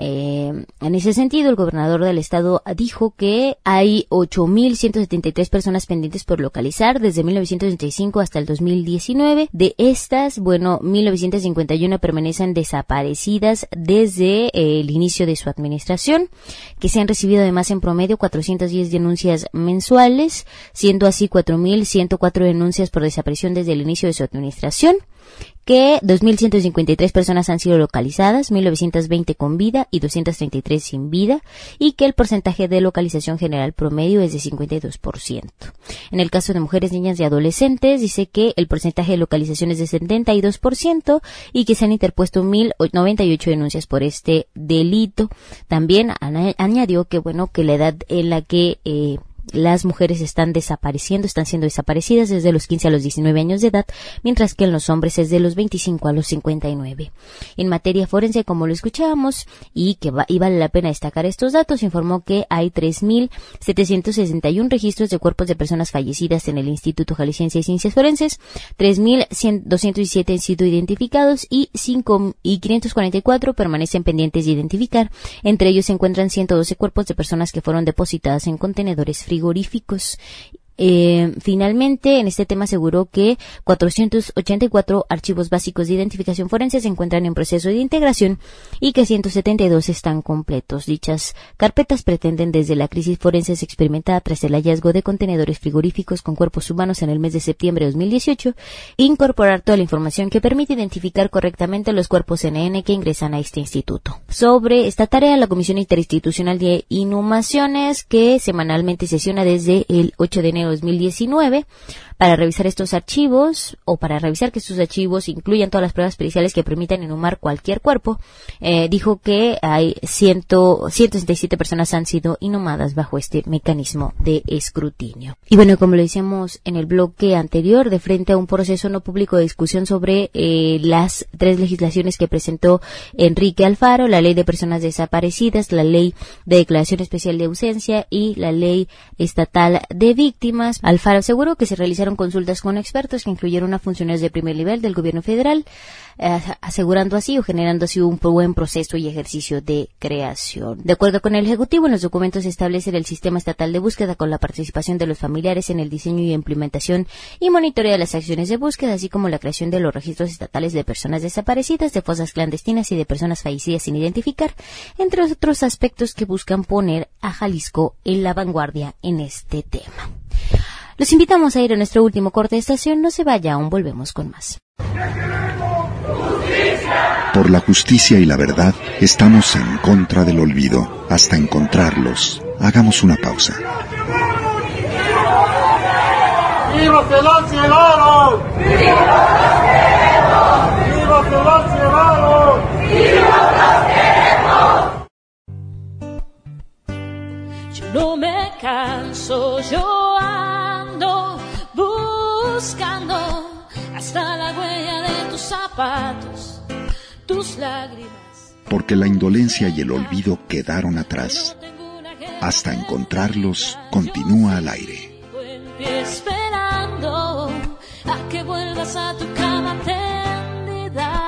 Eh, en ese sentido, el gobernador del estado dijo que hay ocho mil ciento setenta y tres personas pendientes por localizar desde mil novecientos ochenta y cinco hasta el dos mil diecinueve. De estas, bueno, mil novecientos cincuenta y uno permanecen desaparecidas desde eh, el inicio de su administración, que se han recibido además en promedio cuatrocientas diez denuncias mensuales, siendo así cuatro mil ciento cuatro denuncias por desaparición desde el inicio de su administración, que dos mil ciento cincuenta y tres personas han sido localizadas, mil novecientos veinte con vida y doscientos treinta y tres sin vida, y que el porcentaje de localización general promedio es de cincuenta y dos por ciento. En el caso de mujeres, niñas y adolescentes, dice que el porcentaje de localización es de setenta y dos por ciento y que se han interpuesto mil noventa y ocho denuncias por este delito. También añadió que, bueno, que la edad en la que eh, las mujeres están desapareciendo, están siendo desaparecidas desde los quince a los diecinueve años de edad, mientras que en los hombres es de los veinticinco a los cincuenta y nueve. En materia forense, como lo escuchábamos, y que va, y vale la pena destacar estos datos, informó que hay tres mil setecientos sesenta y uno registros de cuerpos de personas fallecidas en el Instituto Jalisciense de Ciencias Forenses, tres mil doscientos diecisiete han sido identificados y cinco y quinientos cuarenta y cuatro permanecen pendientes de identificar. Entre ellos se encuentran ciento doce cuerpos de personas que fueron depositadas en contenedores frigoríficos. frigoríficos. Eh, finalmente, en este tema aseguró que cuatrocientos ochenta y cuatro archivos básicos de identificación forense se encuentran en proceso de integración y que ciento setenta y dos están completos. Dichas carpetas pretenden, desde la crisis forense experimentada tras el hallazgo de contenedores frigoríficos con cuerpos humanos en el mes de septiembre de dos mil dieciocho, incorporar toda la información que permite identificar correctamente los cuerpos N N que ingresan a este instituto. Sobre esta tarea, la Comisión Interinstitucional de Inhumaciones, que semanalmente sesiona desde el ocho de enero de dos mil diecinueve, Para revisar estos archivos, o para revisar que estos archivos incluyan todas las pruebas periciales que permitan inhumar cualquier cuerpo, eh, dijo que hay ciento sesenta y siete personas han sido inhumadas bajo este mecanismo de escrutinio. Y bueno, como lo decíamos en el bloque anterior, de frente a un proceso no público de discusión sobre eh, las tres legislaciones que presentó Enrique Alfaro, la ley de personas desaparecidas, la ley de declaración especial de ausencia y la ley estatal de víctimas. Alfaro aseguró que se realizaron consultas con expertos que incluyeron a funcionarios de primer nivel del gobierno federal, eh, asegurando así o generando así un buen proceso y ejercicio de creación. De acuerdo con el Ejecutivo, en los documentos se establece el sistema estatal de búsqueda con la participación de los familiares en el diseño y implementación y monitoreo de las acciones de búsqueda, así como la creación de los registros estatales de personas desaparecidas, de fosas clandestinas y de personas fallecidas sin identificar, entre otros aspectos que buscan poner a Jalisco en la vanguardia en este tema. Los invitamos a ir a nuestro último corte de estación. No se vaya, aún volvemos con más. Por la justicia y la verdad, estamos en contra del olvido. Hasta encontrarlos, hagamos una pausa. ¡Viva Celán Cielaron! ¡Viva los queremos! ¡Viva Celán Cielaron! ¡Viva los queremos! Yo no me canso, yo ando buscando hasta la huella de tus zapatos, tus lágrimas. Porque la indolencia y el olvido quedaron atrás. Hasta encontrarlos, continúa al aire. Esperando a que vuelvas a tu cama tendida.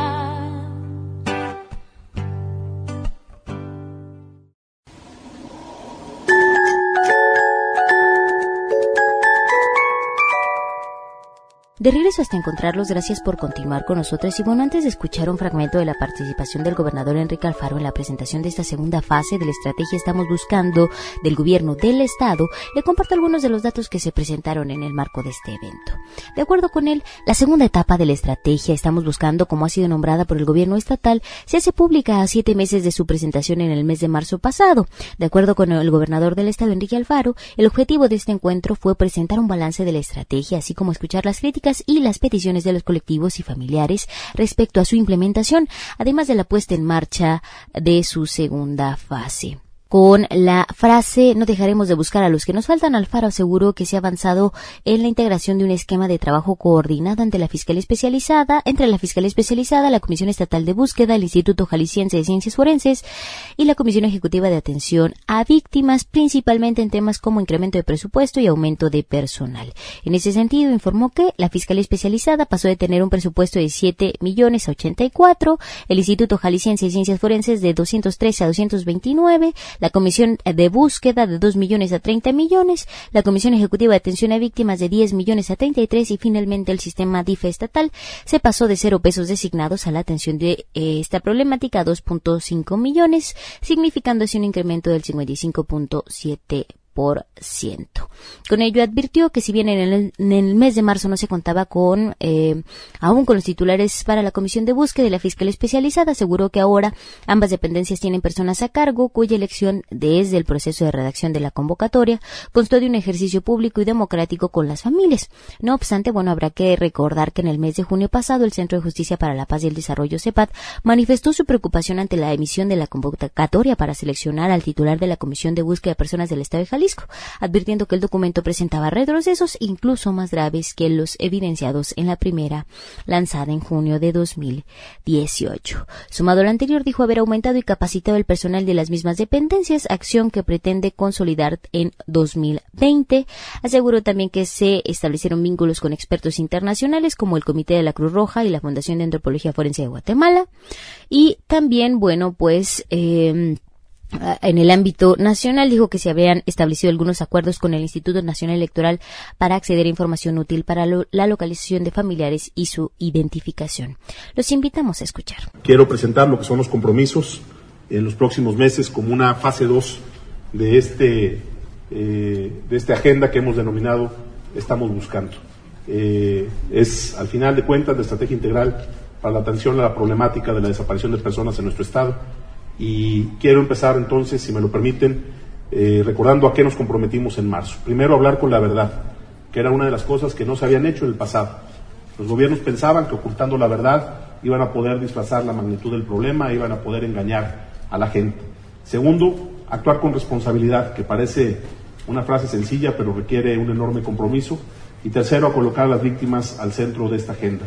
De regreso hasta encontrarlos, gracias por continuar con nosotros. Y bueno, antes de escuchar un fragmento de la participación del gobernador Enrique Alfaro en la presentación de esta segunda fase de la estrategia Estamos Buscando del gobierno del estado, le comparto algunos de los datos que se presentaron en el marco de este evento. De acuerdo con él, la segunda etapa de la estrategia Estamos Buscando, como ha sido nombrada por el gobierno estatal, se hace pública a siete meses de su presentación en el mes de marzo pasado. De acuerdo con el gobernador del estado, Enrique Alfaro, el objetivo de este encuentro fue presentar un balance de la estrategia, así como escuchar las críticas y las peticiones de los colectivos y familiares respecto a su implementación, además de la puesta en marcha de su segunda fase. Con la frase "no dejaremos de buscar a los que nos faltan", Alfaro aseguró que se ha avanzado en la integración de un esquema de trabajo coordinado ante la Fiscalía Especializada, entre la Fiscalía Especializada, la Comisión Estatal de Búsqueda, el Instituto Jalisciense de Ciencias Forenses y la Comisión Ejecutiva de Atención a Víctimas, principalmente en temas como incremento de presupuesto y aumento de personal. En ese sentido, informó que la Fiscalía Especializada pasó de tener un presupuesto de siete millones a ochenta y cuatro, el Instituto Jalisciense de Ciencias Forenses de doscientos trece a doscientos veintinueve, la Comisión de Búsqueda de dos millones a treinta millones, la Comisión Ejecutiva de Atención a Víctimas de diez millones a treinta y tres y finalmente el sistema D I F E estatal se pasó de cero pesos designados a la atención de eh, esta problemática a dos punto cinco millones, significando así un incremento del cincuenta y cinco punto siete por ciento. Con ello advirtió que si bien en el, en el mes de marzo no se contaba con eh, aún con los titulares para la Comisión de Búsqueda y la Fiscalía Especializada, aseguró que ahora ambas dependencias tienen personas a cargo cuya elección desde el proceso de redacción de la convocatoria constó de un ejercicio público y democrático con las familias. No obstante, bueno, habrá que recordar que en el mes de junio pasado el Centro de Justicia para la Paz y el Desarrollo CEPAD manifestó su preocupación ante la emisión de la convocatoria para seleccionar al titular de la Comisión de Búsqueda de Personas del Estado de Jalisco, advirtiendo que el documento presentaba retrocesos incluso más graves que los evidenciados en la primera, lanzada en junio de dos mil dieciocho. Sumado a lo anterior, dijo haber aumentado y capacitado el personal de las mismas dependencias, acción que pretende consolidar en dos mil veinte. Aseguró también que se establecieron vínculos con expertos internacionales como el Comité de la Cruz Roja y la Fundación de Antropología Forense de Guatemala. Y también, bueno, pues... Eh, En el ámbito nacional, dijo que se habían establecido algunos acuerdos con el Instituto Nacional Electoral para acceder a información útil para lo, la localización de familiares y su identificación. Los invitamos a escuchar. Quiero presentar lo que son los compromisos en los próximos meses como una fase dos de este eh, de esta agenda que hemos denominado Estamos Buscando. Eh, es, al final de cuentas, la estrategia integral para la atención a la problemática de la desaparición de personas en nuestro estado. Y quiero empezar entonces, si me lo permiten, eh, recordando a qué nos comprometimos en marzo. Primero, hablar con la verdad, que era una de las cosas que no se habían hecho en el pasado. Los gobiernos pensaban que ocultando la verdad iban a poder disfrazar la magnitud del problema, iban a poder engañar a la gente. Segundo, actuar con responsabilidad, que parece una frase sencilla, pero requiere un enorme compromiso. Y tercero, a colocar a las víctimas al centro de esta agenda.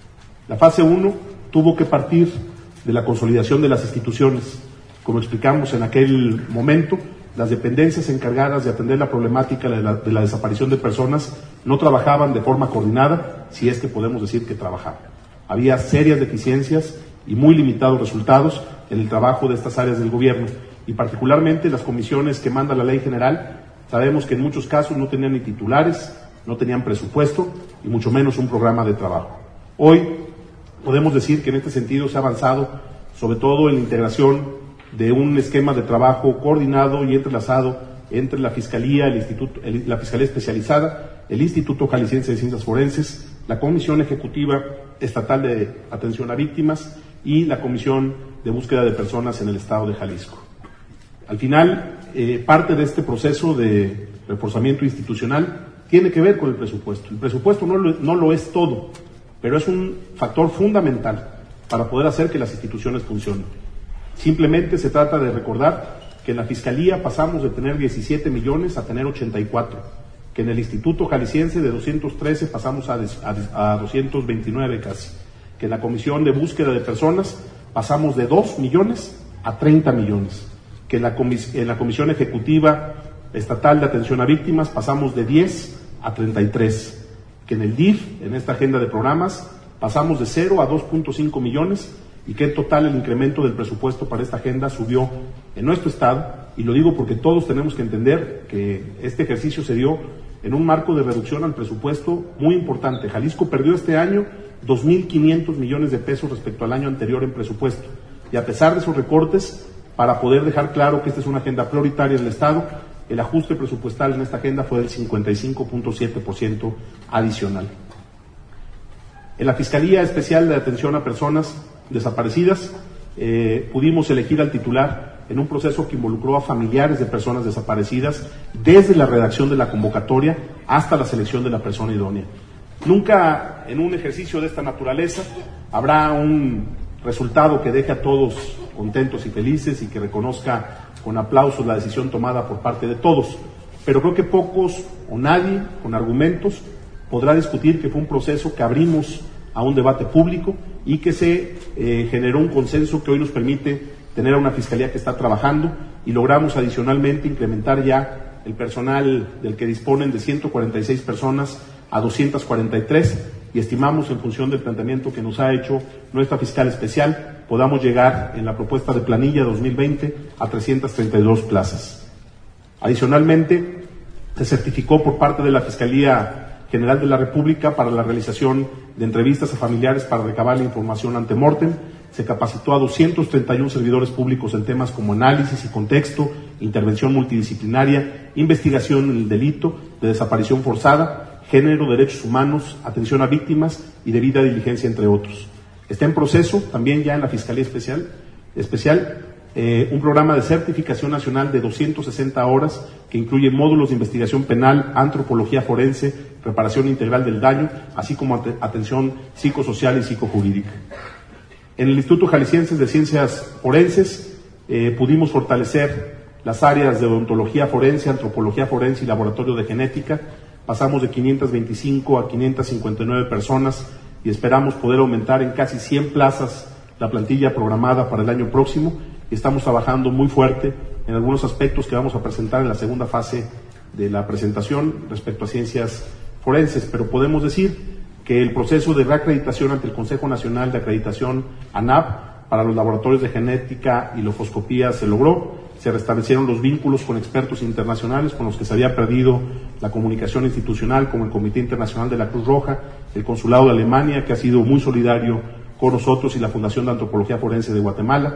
La fase uno tuvo que partir de la consolidación de las instituciones. Como explicamos en aquel momento, las dependencias encargadas de atender la problemática de la, de la desaparición de personas no trabajaban de forma coordinada, si es que podemos decir que trabajaban. Había serias deficiencias y muy limitados resultados en el trabajo de estas áreas del gobierno, y particularmente las comisiones que manda la ley general. Sabemos que en muchos casos no tenían ni titulares, no tenían presupuesto y mucho menos un programa de trabajo. Hoy podemos decir que en este sentido se ha avanzado, sobre todo en la integración de un esquema de trabajo coordinado y entrelazado entre la Fiscalía, el Instituto, el, la Fiscalía Especializada, el Instituto Jalisciense de Ciencias Forenses, la Comisión Ejecutiva Estatal de Atención a Víctimas y la Comisión de Búsqueda de Personas en el Estado de Jalisco. Al final, eh, parte de este proceso de reforzamiento institucional tiene que ver con el presupuesto. El presupuesto no lo, no lo es todo, pero es un factor fundamental para poder hacer que las instituciones funcionen. Simplemente se trata de recordar que en la Fiscalía pasamos de tener diecisiete millones a tener ochenta y cuatro, que en el Instituto Jalisciense de doscientos trece pasamos a, a, a doscientos veintinueve casi, que en la Comisión de Búsqueda de Personas pasamos de dos millones a treinta millones, que en la, comis en la Comisión Ejecutiva Estatal de Atención a Víctimas pasamos de diez a treinta y tres, que en el D I F, en esta agenda de programas, pasamos de cero a dos punto cinco millones, y que en total el incremento del presupuesto para esta agenda subió en nuestro estado, y lo digo porque todos tenemos que entender que este ejercicio se dio en un marco de reducción al presupuesto muy importante. Jalisco perdió este año dos mil quinientos millones de pesos respecto al año anterior en presupuesto, y a pesar de esos recortes, para poder dejar claro que esta es una agenda prioritaria en el estado, el ajuste presupuestal en esta agenda fue del cincuenta y cinco punto siete por ciento adicional. En la Fiscalía Especial de Atención a Personas Desaparecidas, eh, pudimos elegir al titular en un proceso que involucró a familiares de personas desaparecidas desde la redacción de la convocatoria hasta la selección de la persona idónea. Nunca en un ejercicio de esta naturaleza habrá un resultado que deje a todos contentos y felices y que reconozca con aplausos la decisión tomada por parte de todos, pero creo que pocos o nadie con argumentos podrá discutir que fue un proceso que abrimos a un debate público y que se eh, generó un consenso que hoy nos permite tener a una fiscalía que está trabajando, y logramos adicionalmente incrementar ya el personal del que disponen de ciento cuarenta y seis personas a doscientas cuarenta y tres, y estimamos, en función del planteamiento que nos ha hecho nuestra fiscal especial, podamos llegar en la propuesta de planilla dos mil veinte a trescientas treinta y dos plazas. Adicionalmente, se certificó por parte de la Fiscalía General de la República para la realización de entrevistas a familiares para recabar la información ante mortem. Se capacitó a doscientos treinta y uno servidores públicos en temas como análisis y contexto, intervención multidisciplinaria, investigación en el delito de desaparición forzada, género, derechos humanos, atención a víctimas y debida diligencia, entre otros. Está en proceso también ya en la Fiscalía Especial, especial eh, un programa de certificación nacional de doscientas sesenta horas que incluye módulos de investigación penal, antropología forense, reparación integral del daño, así como at atención psicosocial y psicojurídica. En el Instituto Jalisciense de Ciencias Forenses eh, pudimos fortalecer las áreas de odontología forense, antropología forense y laboratorio de genética. Pasamos de quinientas veinticinco a quinientas cincuenta y nueve personas y esperamos poder aumentar en casi cien plazas la plantilla programada para el año próximo, y estamos trabajando muy fuerte en algunos aspectos que vamos a presentar en la segunda fase de la presentación respecto a ciencias forenses, pero podemos decir que el proceso de reacreditación ante el Consejo Nacional de Acreditación ANAP para los laboratorios de genética y lofoscopía se logró. Se restablecieron los vínculos con expertos internacionales con los que se había perdido la comunicación institucional, como el Comité Internacional de la Cruz Roja, el Consulado de Alemania, que ha sido muy solidario con nosotros, y la Fundación de Antropología Forense de Guatemala.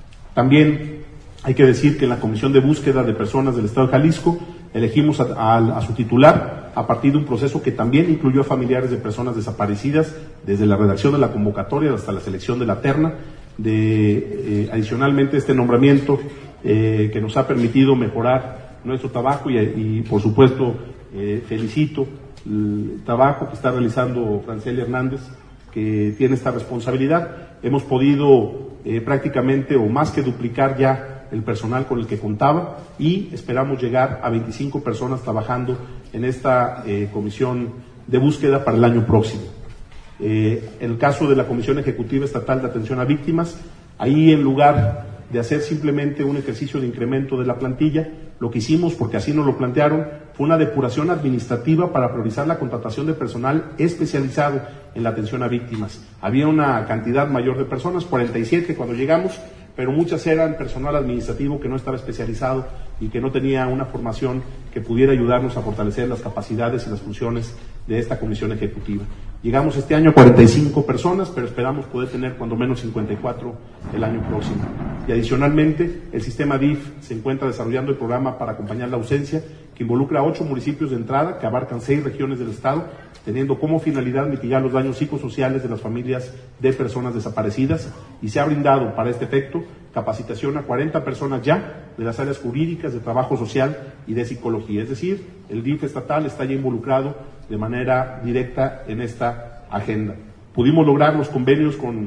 También hay que decir que en la Comisión de Búsqueda de Personas del Estado de Jalisco elegimos a, a, a su titular a partir de un proceso que también incluyó a familiares de personas desaparecidas, desde la redacción de la convocatoria hasta la selección de la terna. De, eh, adicionalmente, este nombramiento eh, que nos ha permitido mejorar nuestro trabajo y, y por supuesto, eh, felicito el trabajo que está realizando Franceli Hernández, que tiene esta responsabilidad. Hemos podido eh, prácticamente o más que duplicar ya el personal con el que contaba y esperamos llegar a veinticinco personas trabajando en esta eh, comisión de búsqueda para el año próximo. Eh, en el caso de la Comisión Ejecutiva Estatal de Atención a Víctimas, ahí en lugar de hacer simplemente un ejercicio de incremento de la plantilla, lo que hicimos, porque así nos lo plantearon, fue una depuración administrativa para priorizar la contratación de personal especializado en la atención a víctimas. Había una cantidad mayor de personas, cuarenta y siete cuando llegamos, pero muchas eran personal administrativo que no estaba especializado y que no tenía una formación que pudiera ayudarnos a fortalecer las capacidades y las funciones de esta comisión ejecutiva. Llegamos este año a cuarenta y cinco personas, pero esperamos poder tener cuando menos cincuenta y cuatro el año próximo. Y adicionalmente, el sistema D I F se encuentra desarrollando el programa para acompañar la ausencia, que involucra a ocho municipios de entrada, que abarcan seis regiones del Estado, teniendo como finalidad mitigar los daños psicosociales de las familias de personas desaparecidas, y se ha brindado para este efecto capacitación a cuarenta personas ya de las áreas jurídicas, de trabajo social y de psicología. Es decir, el D I F estatal está ya involucrado de manera directa en esta agenda. Pudimos lograr los convenios con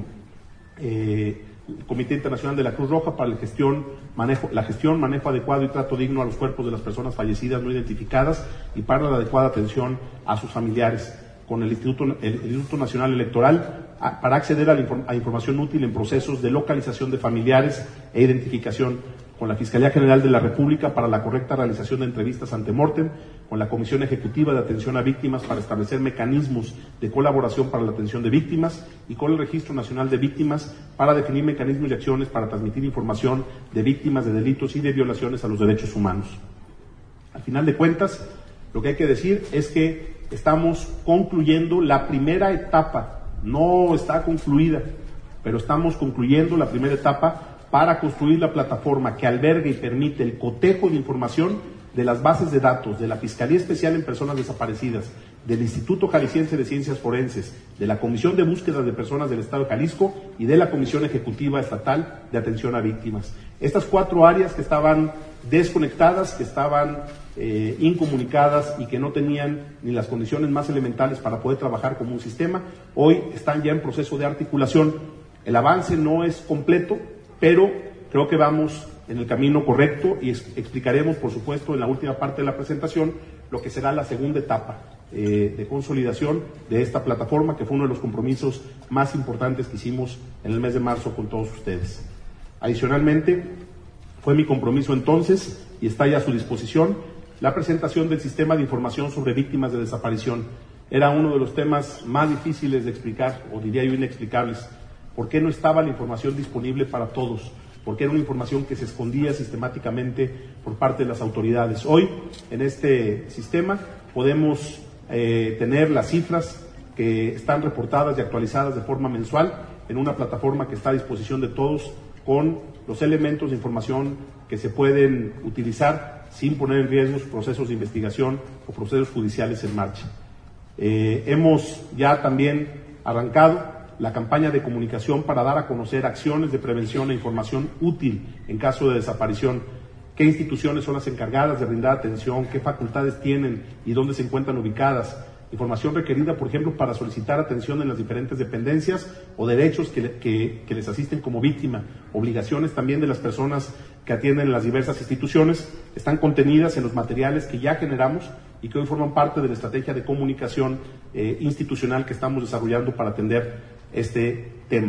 eh, el Comité Internacional de la Cruz Roja para la gestión, manejo, la gestión, manejo adecuado y trato digno a los cuerpos de las personas fallecidas no identificadas y para la adecuada atención a sus familiares, con el Instituto, el, el Instituto Nacional Electoral a, para acceder a, la inform, a información útil en procesos de localización de familiares e identificación, con la Fiscalía General de la República para la correcta realización de entrevistas ante mortem, con la Comisión Ejecutiva de Atención a Víctimas para establecer mecanismos de colaboración para la atención de víctimas y con el Registro Nacional de Víctimas para definir mecanismos y acciones para transmitir información de víctimas de delitos y de violaciones a los derechos humanos. Al final de cuentas, lo que hay que decir es que estamos concluyendo la primera etapa, no está concluida, pero estamos concluyendo la primera etapa para construir la plataforma que albergue y permite el cotejo de información de las bases de datos de la Fiscalía Especial en Personas Desaparecidas, del Instituto Jalisciense de Ciencias Forenses, de la Comisión de Búsqueda de Personas del Estado de Jalisco y de la Comisión Ejecutiva Estatal de Atención a Víctimas. Estas cuatro áreas que estaban desconectadas, que estaban eh, incomunicadas y que no tenían ni las condiciones más elementales para poder trabajar como un sistema, hoy están ya en proceso de articulación. El avance no es completo, pero creo que vamos en el camino correcto y es, explicaremos, por supuesto, en la última parte de la presentación lo que será la segunda etapa eh, de consolidación de esta plataforma, que fue uno de los compromisos más importantes que hicimos en el mes de marzo con todos ustedes. Adicionalmente, fue mi compromiso entonces, y está ya a su disposición, la presentación del Sistema de Información sobre Víctimas de Desaparición. Era uno de los temas más difíciles de explicar, o diría yo inexplicables. ¿Por qué no estaba la información disponible para todos? Porque era una información que se escondía sistemáticamente por parte de las autoridades. Hoy, en este sistema, podemos eh, tener las cifras que están reportadas y actualizadas de forma mensual en una plataforma que está a disposición de todos, con los elementos de información que se pueden utilizar sin poner en riesgo procesos de investigación o procesos judiciales en marcha. Eh, hemos ya también arrancado la campaña de comunicación para dar a conocer acciones de prevención e información útil en caso de desaparición, qué instituciones son las encargadas de brindar atención, qué facultades tienen y dónde se encuentran ubicadas, información requerida, por ejemplo, para solicitar atención en las diferentes dependencias o derechos que, que, que les asisten como víctima, obligaciones también de las personas que atienden en las diversas instituciones, están contenidas en los materiales que ya generamos y que hoy forman parte de la estrategia de comunicación eh, institucional que estamos desarrollando para atender este tema.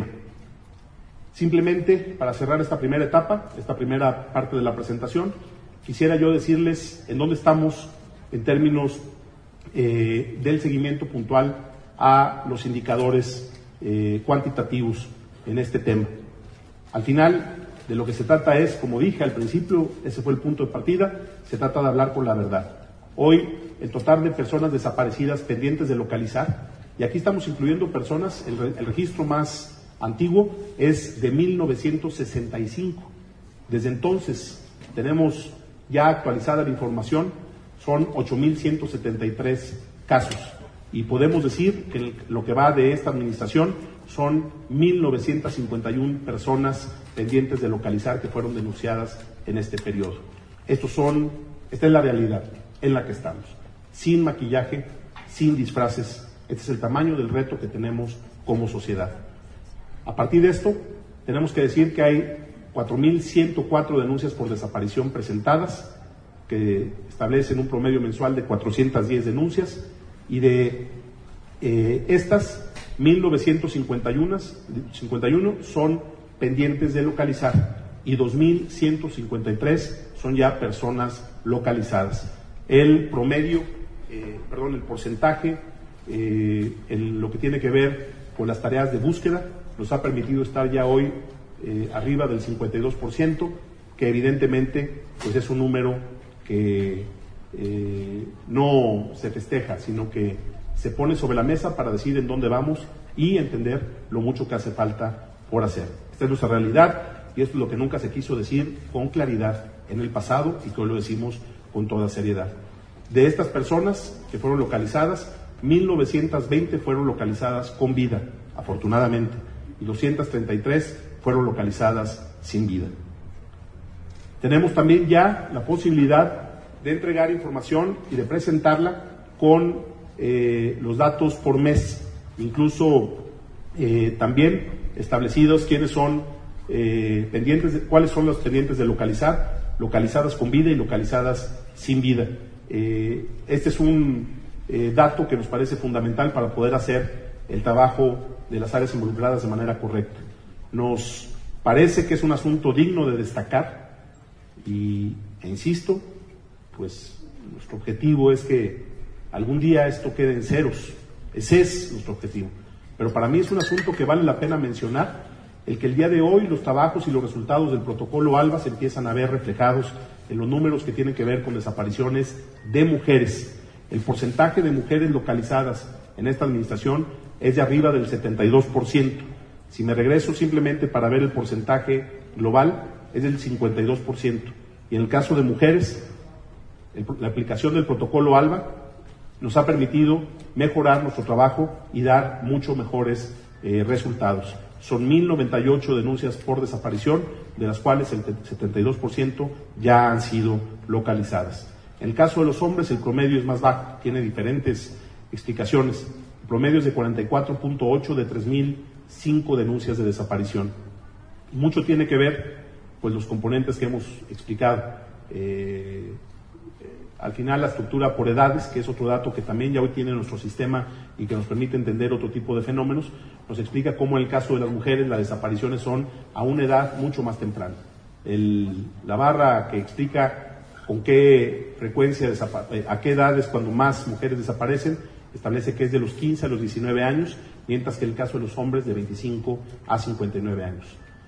Simplemente, para cerrar esta primera etapa, esta primera parte de la presentación, quisiera yo decirles en dónde estamos en términos eh, del seguimiento puntual a los indicadores eh, cuantitativos en este tema. Al final, de lo que se trata es, como dije al principio, ese fue el punto de partida, se trata de hablar con la verdad. Hoy, el total de personas desaparecidas pendientes de localizar, y aquí estamos incluyendo personas, el, el registro más antiguo es de mil novecientos sesenta y cinco. Desde entonces tenemos ya actualizada la información, son ocho mil ciento setenta y tres casos. Y podemos decir que el, lo que va de esta administración son mil novecientos cincuenta y una personas pendientes de localizar que fueron denunciadas en este periodo. Estos son, esta es la realidad en la que estamos, sin maquillaje, sin disfraces. Este es el tamaño del reto que tenemos como sociedad. A partir de esto, tenemos que decir que hay cuatro mil ciento cuatro denuncias por desaparición presentadas, que establecen un promedio mensual de cuatrocientas diez denuncias, y de eh, estas, mil novecientos cincuenta y uno son pendientes de localizar y dos mil ciento cincuenta y tres son ya personas localizadas. El promedio, eh, perdón, el porcentaje eh, en lo que tiene que ver con las tareas de búsqueda nos ha permitido estar ya hoy eh, arriba del cincuenta y dos por ciento, que evidentemente pues es un número que eh, no se festeja, sino que se pone sobre la mesa para decir en dónde vamos y entender lo mucho que hace falta por hacer. Esta es nuestra realidad y esto es lo que nunca se quiso decir con claridad en el pasado y que hoy lo decimos con toda seriedad. De estas personas que fueron localizadas, mil novecientas veinte fueron localizadas con vida, afortunadamente, y doscientas treinta y tres fueron localizadas sin vida. Tenemos también ya la posibilidad de entregar información y de presentarla con eh, los datos por mes, incluso eh, también establecidos quiénes son eh, pendientes, de, cuáles son los pendientes de localizar, localizadas con vida y localizadas sin vida. Eh, este es un eh, dato que nos parece fundamental para poder hacer el trabajo de las áreas involucradas de manera correcta. Nos parece que es un asunto digno de destacar y, e insisto, pues nuestro objetivo es que algún día esto quede en ceros. Ese es nuestro objetivo. Pero para mí es un asunto que vale la pena mencionar, el que el día de hoy los trabajos y los resultados del protocolo ALBA se empiezan a ver reflejados en los números que tienen que ver con desapariciones de mujeres. El porcentaje de mujeres localizadas en esta administración es de arriba del setenta y dos por ciento. Si me regreso simplemente para ver el porcentaje global, es del cincuenta y dos por ciento. Y en el caso de mujeres, el, la aplicación del protocolo ALBA nos ha permitido mejorar nuestro trabajo y dar mucho mejores eh, resultados. Son mil noventa y ocho denuncias por desaparición, de las cuales el setenta y dos por ciento ya han sido localizadas. En el caso de los hombres, el promedio es más bajo, tiene diferentes explicaciones. El promedio es de cuarenta y cuatro punto ocho de tres mil cinco denuncias de desaparición. Mucho tiene que ver, pues, los componentes que hemos explicado. Eh, Al final, la estructura por edades, que es otro dato que también ya hoy tiene nuestro sistema y que nos permite entender otro tipo de fenómenos, nos explica cómo en el caso de las mujeres las desapariciones son a una edad mucho más temprana. El, la barra que explica con qué frecuencia, a qué edades cuando más mujeres desaparecen, establece que es de los quince a los diecinueve años, mientras que el caso de los hombres de veinticinco a cincuenta y nueve años.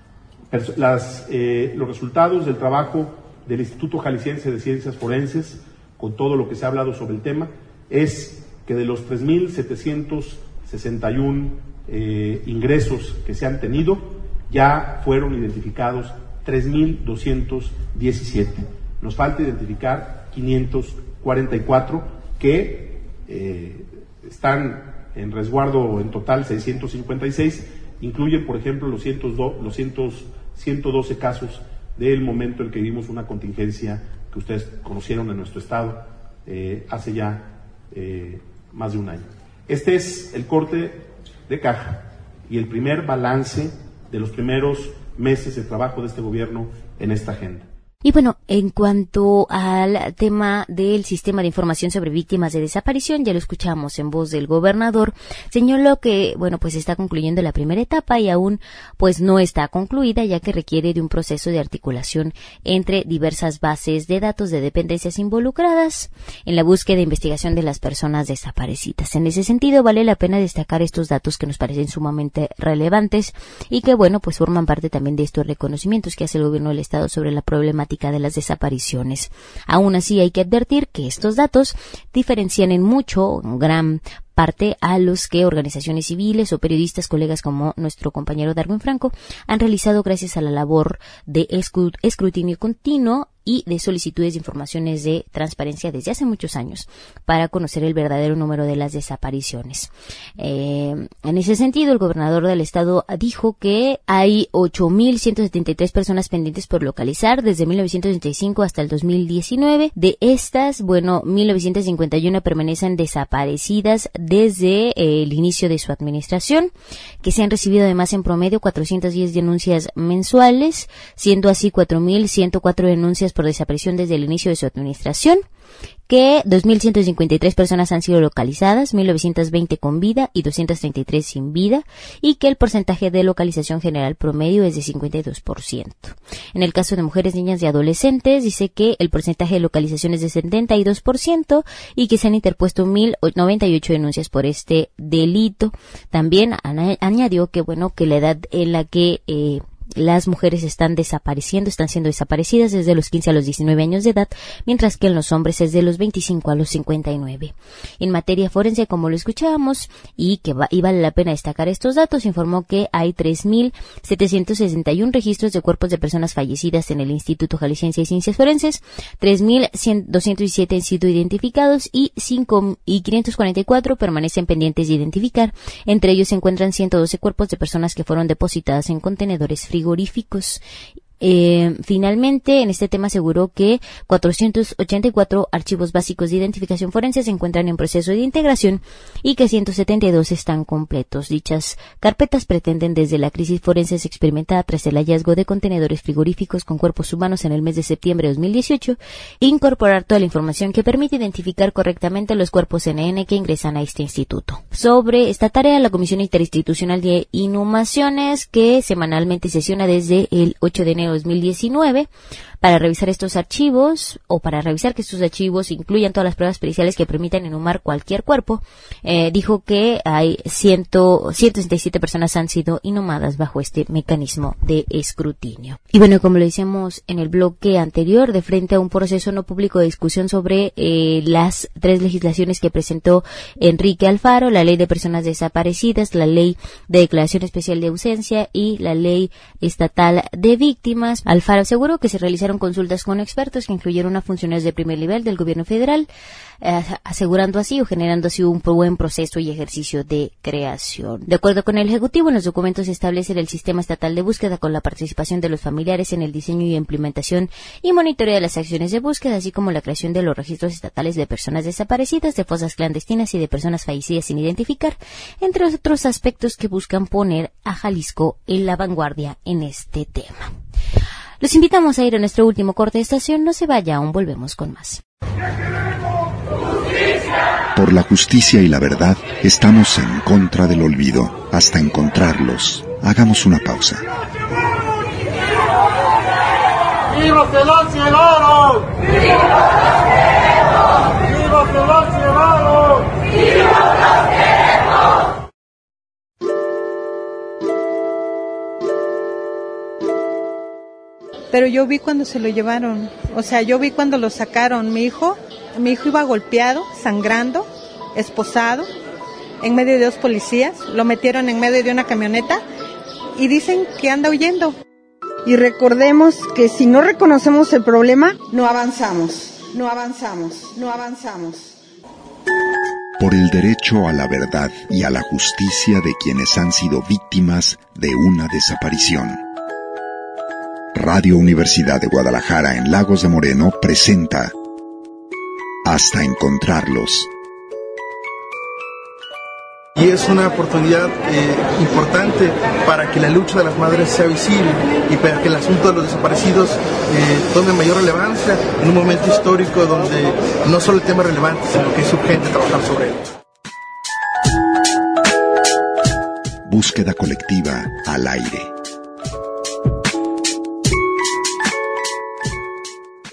Las, eh, los resultados del trabajo del Instituto Jalisciense de Ciencias Forenses, con todo lo que se ha hablado sobre el tema, es que de los tres mil setecientos sesenta y uno eh, ingresos que se han tenido, ya fueron identificados tres mil doscientos diecisiete. Nos falta identificar quinientos cuarenta y cuatro que eh, están en resguardo en total seiscientos cincuenta y seis, incluyen, por ejemplo, los, ciento dos, los ciento doce casos del momento en que vimos una contingencia que ustedes conocieron en nuestro estado eh, hace ya eh, más de un año. Este es el corte de caja y el primer balance de los primeros meses de trabajo de este gobierno en esta agenda. Y bueno, en cuanto al tema del sistema de información sobre víctimas de desaparición, ya lo escuchamos en voz del gobernador, señaló que, bueno, pues está concluyendo la primera etapa y aún pues no está concluida, ya que requiere de un proceso de articulación entre diversas bases de datos de dependencias involucradas en la búsqueda e investigación de las personas desaparecidas. En ese sentido, vale la pena destacar estos datos que nos parecen sumamente relevantes y que, bueno, pues forman parte también de estos reconocimientos que hace el gobierno del Estado sobre la problemática de las desapariciones. Aún así, hay que advertir que estos datos diferencian en mucho, en gran parte, a los que organizaciones civiles o periodistas, colegas como nuestro compañero Darwin Franco, han realizado gracias a la labor de escrutinio continuo y de solicitudes de informaciones de transparencia desde hace muchos años para conocer el verdadero número de las desapariciones. Eh, en ese sentido, el gobernador del estado dijo que hay ocho mil ciento setenta y tres personas pendientes por localizar desde mil novecientos ochenta y cinco hasta el dos mil diecinueve. De estas, bueno, mil novecientos cincuenta y uno permanecen desaparecidas desde eh, el inicio de su administración, que se han recibido además en promedio cuatrocientas diez denuncias mensuales, siendo así cuatro mil ciento cuatro denuncias por desaparición desde el inicio de su administración, que dos mil ciento cincuenta y tres personas han sido localizadas, mil novecientos veinte con vida y doscientos treinta y tres sin vida, y que el porcentaje de localización general promedio es de cincuenta y dos por ciento. En el caso de mujeres, niñas y adolescentes, dice que el porcentaje de localización es de setenta y dos por ciento y que se han interpuesto mil noventa y ocho denuncias por este delito. También añadió que, bueno, que la edad en la que eh, las mujeres están desapareciendo, están siendo desaparecidas desde los quince a los diecinueve años de edad, mientras que en los hombres es de los veinticinco a los cincuenta y nueve. En materia forense, como lo escuchábamos, y que va, y vale la pena destacar estos datos, informó que hay tres mil setecientos sesenta y uno registros de cuerpos de personas fallecidas en el Instituto Jalisciense de Ciencias Forenses, tres mil doscientos diecisiete han sido identificados y cinco y quinientos cuarenta y cuatro permanecen pendientes de identificar. Entre ellos se encuentran ciento doce cuerpos de personas que fueron depositadas en contenedores frigoríficos. frigoríficos. Eh, finalmente, en este tema aseguró que cuatrocientos ochenta y cuatro archivos básicos de identificación forense se encuentran en proceso de integración y que ciento setenta y dos están completos. Dichas carpetas pretenden, desde la crisis forense experimentada tras el hallazgo de contenedores frigoríficos con cuerpos humanos en el mes de septiembre de dos mil dieciocho, incorporar toda la información que permite identificar correctamente los cuerpos N N que ingresan a este instituto. Sobre esta tarea, la Comisión Interinstitucional de Inhumaciones, que semanalmente sesiona desde el ocho de enero de dos mil diecinueve, para revisar estos archivos, o para revisar que estos archivos incluyan todas las pruebas periciales que permitan inhumar cualquier cuerpo, eh, dijo que hay ciento sesenta y siete personas han sido inhumadas bajo este mecanismo de escrutinio. Y bueno, como lo decíamos en el bloque anterior, de frente a un proceso no público de discusión sobre eh, las tres legislaciones que presentó Enrique Alfaro, la Ley de Personas Desaparecidas, la Ley de Declaración Especial de Ausencia y la Ley Estatal de Víctimas, Alfaro aseguró que se realizaron consultas con expertos que incluyeron a funcionarios de primer nivel del gobierno federal, eh, asegurando así o generando así un buen proceso y ejercicio de creación. De acuerdo con el Ejecutivo, en los documentos se establece el sistema estatal de búsqueda con la participación de los familiares en el diseño y implementación y monitoreo de las acciones de búsqueda, así como la creación de los registros estatales de personas desaparecidas, de fosas clandestinas y de personas fallecidas sin identificar, entre otros aspectos que buscan poner a Jalisco en la vanguardia en este tema. Los invitamos a ir a nuestro último corte de estación. No se vaya, aún volvemos con más. Por la justicia y la verdad, estamos en contra del olvido. Hasta encontrarlos, hagamos una pausa. ¡Viva que los llevaron! ¡Viva los queremos! ¡Viva que los llevaron! ¡Viva los queremos! Pero yo vi cuando se lo llevaron, o sea, yo vi cuando lo sacaron. Mi hijo, mi hijo iba golpeado, sangrando, esposado, en medio de dos policías, lo metieron en medio de una camioneta y dicen que anda huyendo. Y recordemos que si no reconocemos el problema, no avanzamos, no avanzamos, no avanzamos. Por el derecho a la verdad y a la justicia de quienes han sido víctimas de una desaparición. Radio Universidad de Guadalajara en Lagos de Moreno presenta Hasta encontrarlos. Y es una oportunidad eh, importante para que la lucha de las madres sea visible y para que el asunto de los desaparecidos eh, tome mayor relevancia en un momento histórico donde no solo el tema es relevante, sino que es urgente trabajar sobre él. Búsqueda colectiva al aire.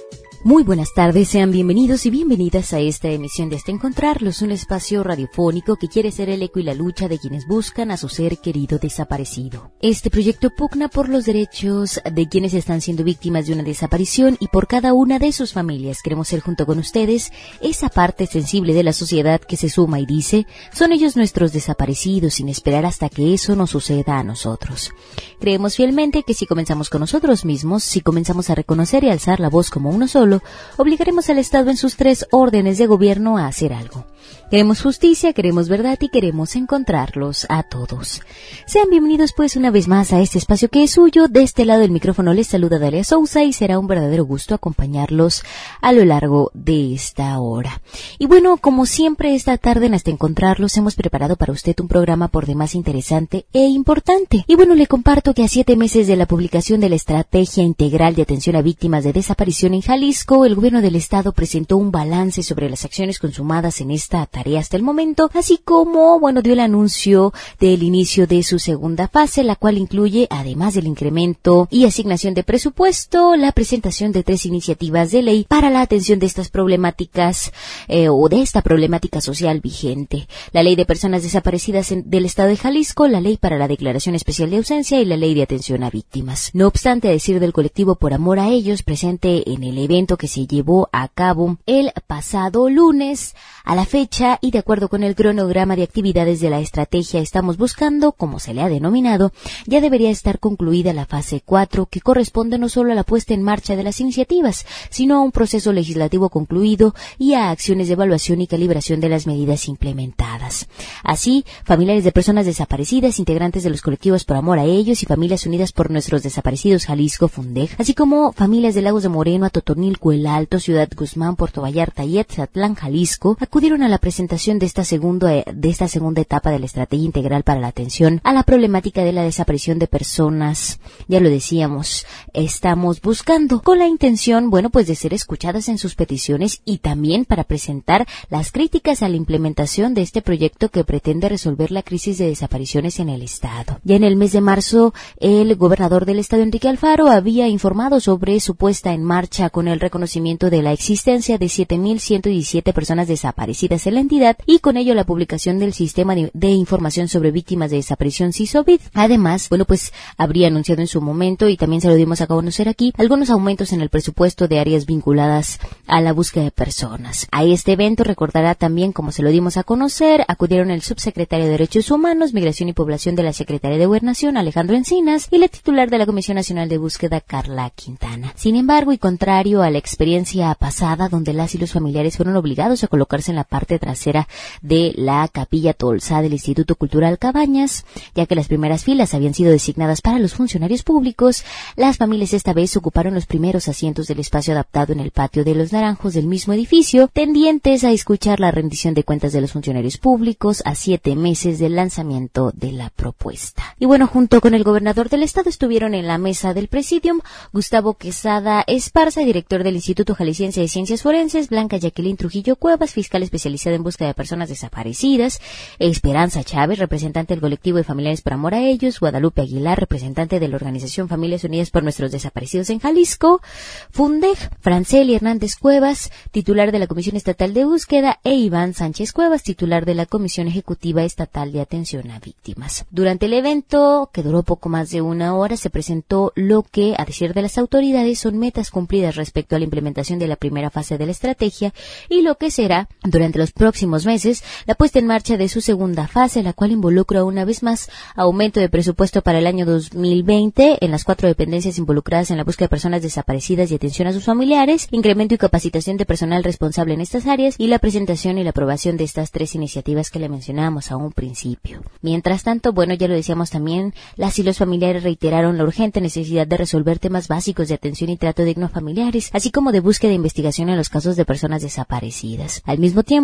Muy buenas tardes, sean bienvenidos y bienvenidas a esta emisión de Hasta Encontrarlos, un espacio radiofónico que quiere ser el eco y la lucha de quienes buscan a su ser querido desaparecido. Este proyecto pugna por los derechos de quienes están siendo víctimas de una desaparición y por cada una de sus familias. Queremos ser junto con ustedes esa parte sensible de la sociedad que se suma y dice, son ellos nuestros desaparecidos, sin esperar hasta que eso nos suceda a nosotros. Creemos fielmente que si comenzamos con nosotros mismos, si comenzamos a reconocer y alzar la voz como uno solo, obligaremos al Estado en sus tres órdenes de gobierno a hacer algo. Queremos justicia, queremos verdad y queremos encontrarlos a todos. Sean bienvenidos pues una vez más a este espacio que es suyo. De este lado del micrófono les saluda Dalia Sousa y será un verdadero gusto acompañarlos a lo largo de esta hora. Y bueno, como siempre esta tarde en Hasta Encontrarlos hemos preparado para usted un programa por demás interesante e importante. Y bueno, le comparto que a siete meses de la publicación de la Estrategia Integral de Atención a Víctimas de Desaparición en Jalisco, el gobierno del estado presentó un balance sobre las acciones consumadas en esta tarea hasta el momento, así como, bueno, dio el anuncio del inicio de su segunda fase, la cual incluye, además del incremento y asignación de presupuesto, la presentación de tres iniciativas de ley para la atención de estas problemáticas eh, o de esta problemática social vigente. La Ley de Personas Desaparecidas en, del Estado de Jalisco, la Ley para la Declaración Especial de Ausencia y la Ley de Atención a Víctimas. No obstante, a decir del colectivo Por Amor a Ellos, presente en el evento que se llevó a cabo el pasado lunes, a la fecha y de acuerdo con el cronograma de actividades de la estrategia Estamos Buscando, como se le ha denominado, ya debería estar concluida la fase cuatro, que corresponde no solo a la puesta en marcha de las iniciativas, sino a un proceso legislativo concluido y a acciones de evaluación y calibración de las medidas implementadas. Así, familiares de personas desaparecidas, integrantes de los colectivos Por Amor a Ellos y Familias Unidas por Nuestros Desaparecidos Jalisco Fundej, así como familias de Lagos de Moreno, Atotonilco, El Alto, Ciudad Guzmán, Puerto Vallarta y Etzatlán, Jalisco, acudieron a la presentación de esta, segundo, de esta segunda etapa de la Estrategia Integral para la Atención a la Problemática de la Desaparición de Personas. Ya lo decíamos, estamos buscando con la intención, bueno, pues de ser escuchadas en sus peticiones y también para presentar las críticas a la implementación de este proyecto que pretende resolver la crisis de desapariciones en el Estado. Ya en el mes de marzo, el gobernador del Estado, Enrique Alfaro, había informado sobre su puesta en marcha con el reconocimiento de la existencia de siete mil ciento diecisiete personas desaparecidas en la entidad y con ello la publicación del Sistema de, de Información sobre Víctimas de Desaparición SISOVID. Además, bueno, pues habría anunciado en su momento, y también se lo dimos a conocer aquí, algunos aumentos en el presupuesto de áreas vinculadas a la búsqueda de personas. A este evento, recordará también, como se lo dimos a conocer, acudieron el subsecretario de Derechos Humanos, Migración y Población de la Secretaría de Gobernación, Alejandro Encinas, y la titular de la Comisión Nacional de Búsqueda, Carla Quintana. Sin embargo, y contrario a la experiencia pasada, donde las y los familiares fueron obligados a colocarse en la parte trasera de la capilla Tolsa del Instituto Cultural Cabañas, ya que las primeras filas habían sido designadas para los funcionarios públicos, las familias esta vez ocuparon los primeros asientos del espacio adaptado en el patio de los Naranjos del mismo edificio, tendientes a escuchar la rendición de cuentas de los funcionarios públicos a siete meses del lanzamiento de la propuesta. Y bueno, junto con el gobernador del estado estuvieron en la mesa del Presidium Gustavo Quesada Esparza, director del Instituto Jalisciense de Ciencias Forenses, Blanca Jacqueline Trujillo Cuevas, fiscal especializada en búsqueda de personas desaparecidas, Esperanza Chávez, representante del colectivo de Familiares por Amor a Ellos, Guadalupe Aguilar, representante de la organización Familias Unidas por Nuestros Desaparecidos en Jalisco, Fundej, Franceli Hernández Cuevas, titular de la Comisión Estatal de Búsqueda, e Iván Sánchez Cuevas, titular de la Comisión Ejecutiva Estatal de Atención a Víctimas. Durante el evento, que duró poco más de una hora, se presentó lo que, a decir de las autoridades, son metas cumplidas respecto a la implementación de la primera fase de la estrategia y lo que será, durante los próximos meses, la puesta en marcha de su segunda fase, la cual involucra una vez más aumento de presupuesto para el año dos mil veinte en las cuatro dependencias involucradas en la búsqueda de personas desaparecidas y atención a sus familiares, incremento y capacitación de personal responsable en estas áreas y la presentación y la aprobación de estas tres iniciativas que le mencionábamos a un principio. Mientras tanto, bueno, ya lo decíamos también, las y los familiares reiteraron la urgente necesidad de resolver temas básicos de atención y trato digno a familiares, así como de búsqueda e investigación en los casos de personas desaparecidas. Al mismo tiempo, en su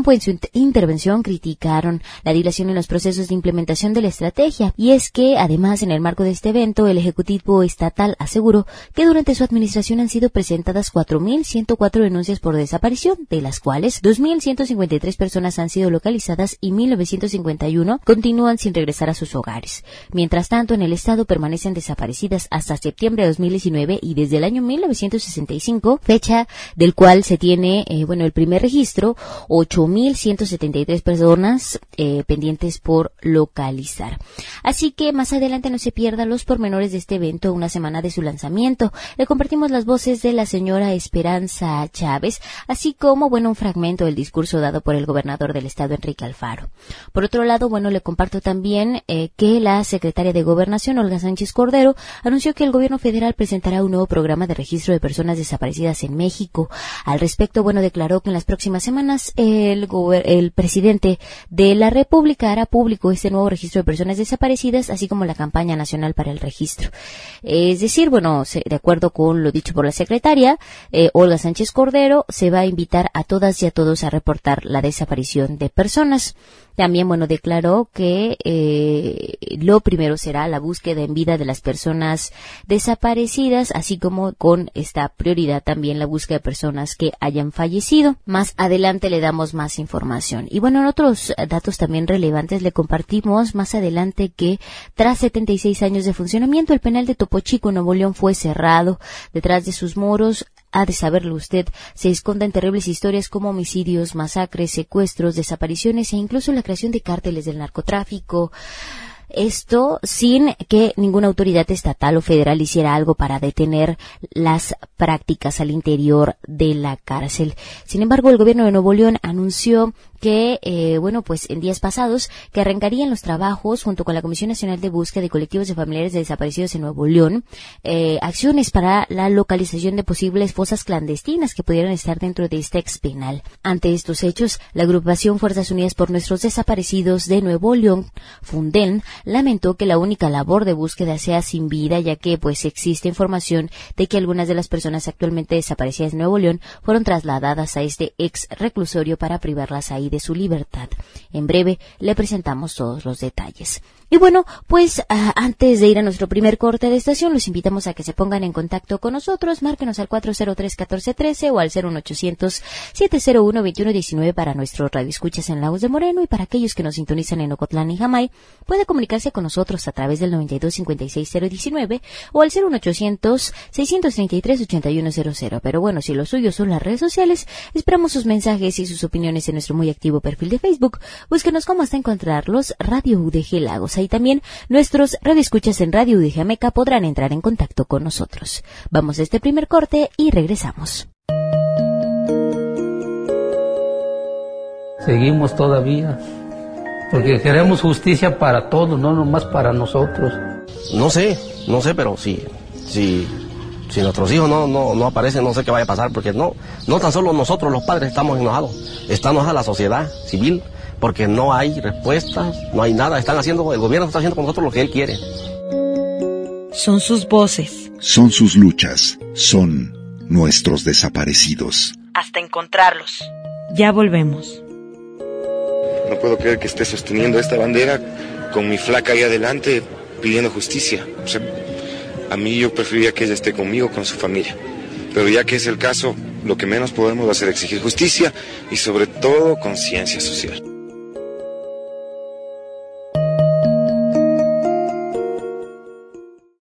Intervención criticaron la dilación en los procesos de implementación de la estrategia, y es que además en el marco de este evento el Ejecutivo Estatal aseguró que durante su administración han sido presentadas cuatro mil ciento cuatro denuncias por desaparición, de las cuales dos mil ciento cincuenta y tres personas han sido localizadas y mil novecientos cincuenta y uno continúan sin regresar a sus hogares. Mientras tanto, en el estado permanecen desaparecidas hasta septiembre de dos mil diecinueve y desde el año mil novecientos sesenta y cinco, fecha del cual se tiene, eh, bueno, el primer registro, ocho mil ciento setenta y tres personas eh, pendientes por localizar. Así que más adelante no se pierdan los pormenores de este evento, una semana de su lanzamiento. Le compartimos las voces de la señora Esperanza Chávez, así como, bueno, un fragmento del discurso dado por el gobernador del estado, Enrique Alfaro. Por otro lado, bueno, le comparto también eh, que la secretaria de Gobernación, Olga Sánchez Cordero, anunció que el gobierno federal presentará un nuevo programa de registro de personas desaparecidas en México. Al respecto, bueno, declaró que en las próximas semanas el, el presidente de la República hará público este nuevo registro de personas desaparecidas, así como la campaña nacional para el registro. Es decir, bueno, se, de acuerdo con lo dicho por la secretaria, eh, Olga Sánchez Cordero, se va a invitar a todas y a todos a reportar la desaparición de personas. También, bueno, declaró que eh, lo primero será la búsqueda en vida de las personas desaparecidas, así como con esta prioridad también la búsqueda de personas que hayan fallecido. Más adelante le damos más información. Y bueno, en otros datos también relevantes le compartimos más adelante que tras setenta y seis años de funcionamiento, el penal de Topo Chico, Nuevo León, fue cerrado. Detrás de sus muros, ha de saberlo usted, se esconden terribles historias como homicidios, masacres, secuestros, desapariciones e incluso la creación de cárteles del narcotráfico. Esto sin que ninguna autoridad estatal o federal hiciera algo para detener las prácticas al interior de la cárcel. Sin embargo, el gobierno de Nuevo León anunció que, eh, bueno, pues en días pasados, que arrancarían los trabajos junto con la Comisión Nacional de Búsqueda de Colectivos de Familiares de Desaparecidos en Nuevo León, eh, acciones para la localización de posibles fosas clandestinas que pudieran estar dentro de este ex penal. Ante estos hechos, la agrupación Fuerzas Unidas por Nuestros Desaparecidos de Nuevo León, Funden, lamentó que la única labor de búsqueda sea sin vida, ya que pues existe información de que algunas de las personas actualmente desaparecidas en Nuevo León fueron trasladadas a este ex reclusorio para privarlas ahí de su libertad. En breve le presentamos todos los detalles. Y bueno, pues uh, antes de ir a nuestro primer corte de estación, los invitamos a que se pongan en contacto con nosotros. Márquenos al cuatro cero tres, uno cuatro uno tres o al cero uno ochocientos, siete cero uno, dos uno uno nueve para nuestros radioescuchas en Lagos de Moreno, y para aquellos que nos sintonizan en Ocotlán y Jamay, puede comunicarse con nosotros a través del noventa y dos, cincuenta y seis, cero diecinueve o al cero uno ochocientos, seiscientos treinta y tres, ochenta y uno cero cero. Pero bueno, si lo suyo son las redes sociales, esperamos sus mensajes y sus opiniones en nuestro muy activo perfil de Facebook. Búsquenos como hasta encontrarlos, Radio U D G Lagos. Y también nuestros radioescuchas en Radio U D G Ameca podrán entrar en contacto con nosotros. Vamos a este primer corte y regresamos. Seguimos todavía, porque queremos justicia para todos, no nomás para nosotros. No sé, no sé, pero sí, sí. Si nuestros hijos no, no, no aparecen, no sé qué vaya a pasar, porque no, no tan solo nosotros los padres estamos enojados, está enojada la sociedad civil, porque no hay respuestas, no hay nada, están haciendo, el gobierno está haciendo con nosotros lo que él quiere. Son sus voces. Son sus luchas, son nuestros desaparecidos. Hasta encontrarlos. Ya volvemos. No puedo creer que esté sosteniendo esta bandera con mi flaca ahí adelante pidiendo justicia. O sea, a mí yo preferiría que ella esté conmigo, con su familia. Pero ya que es el caso, lo que menos podemos hacer es exigir justicia y sobre todo conciencia social.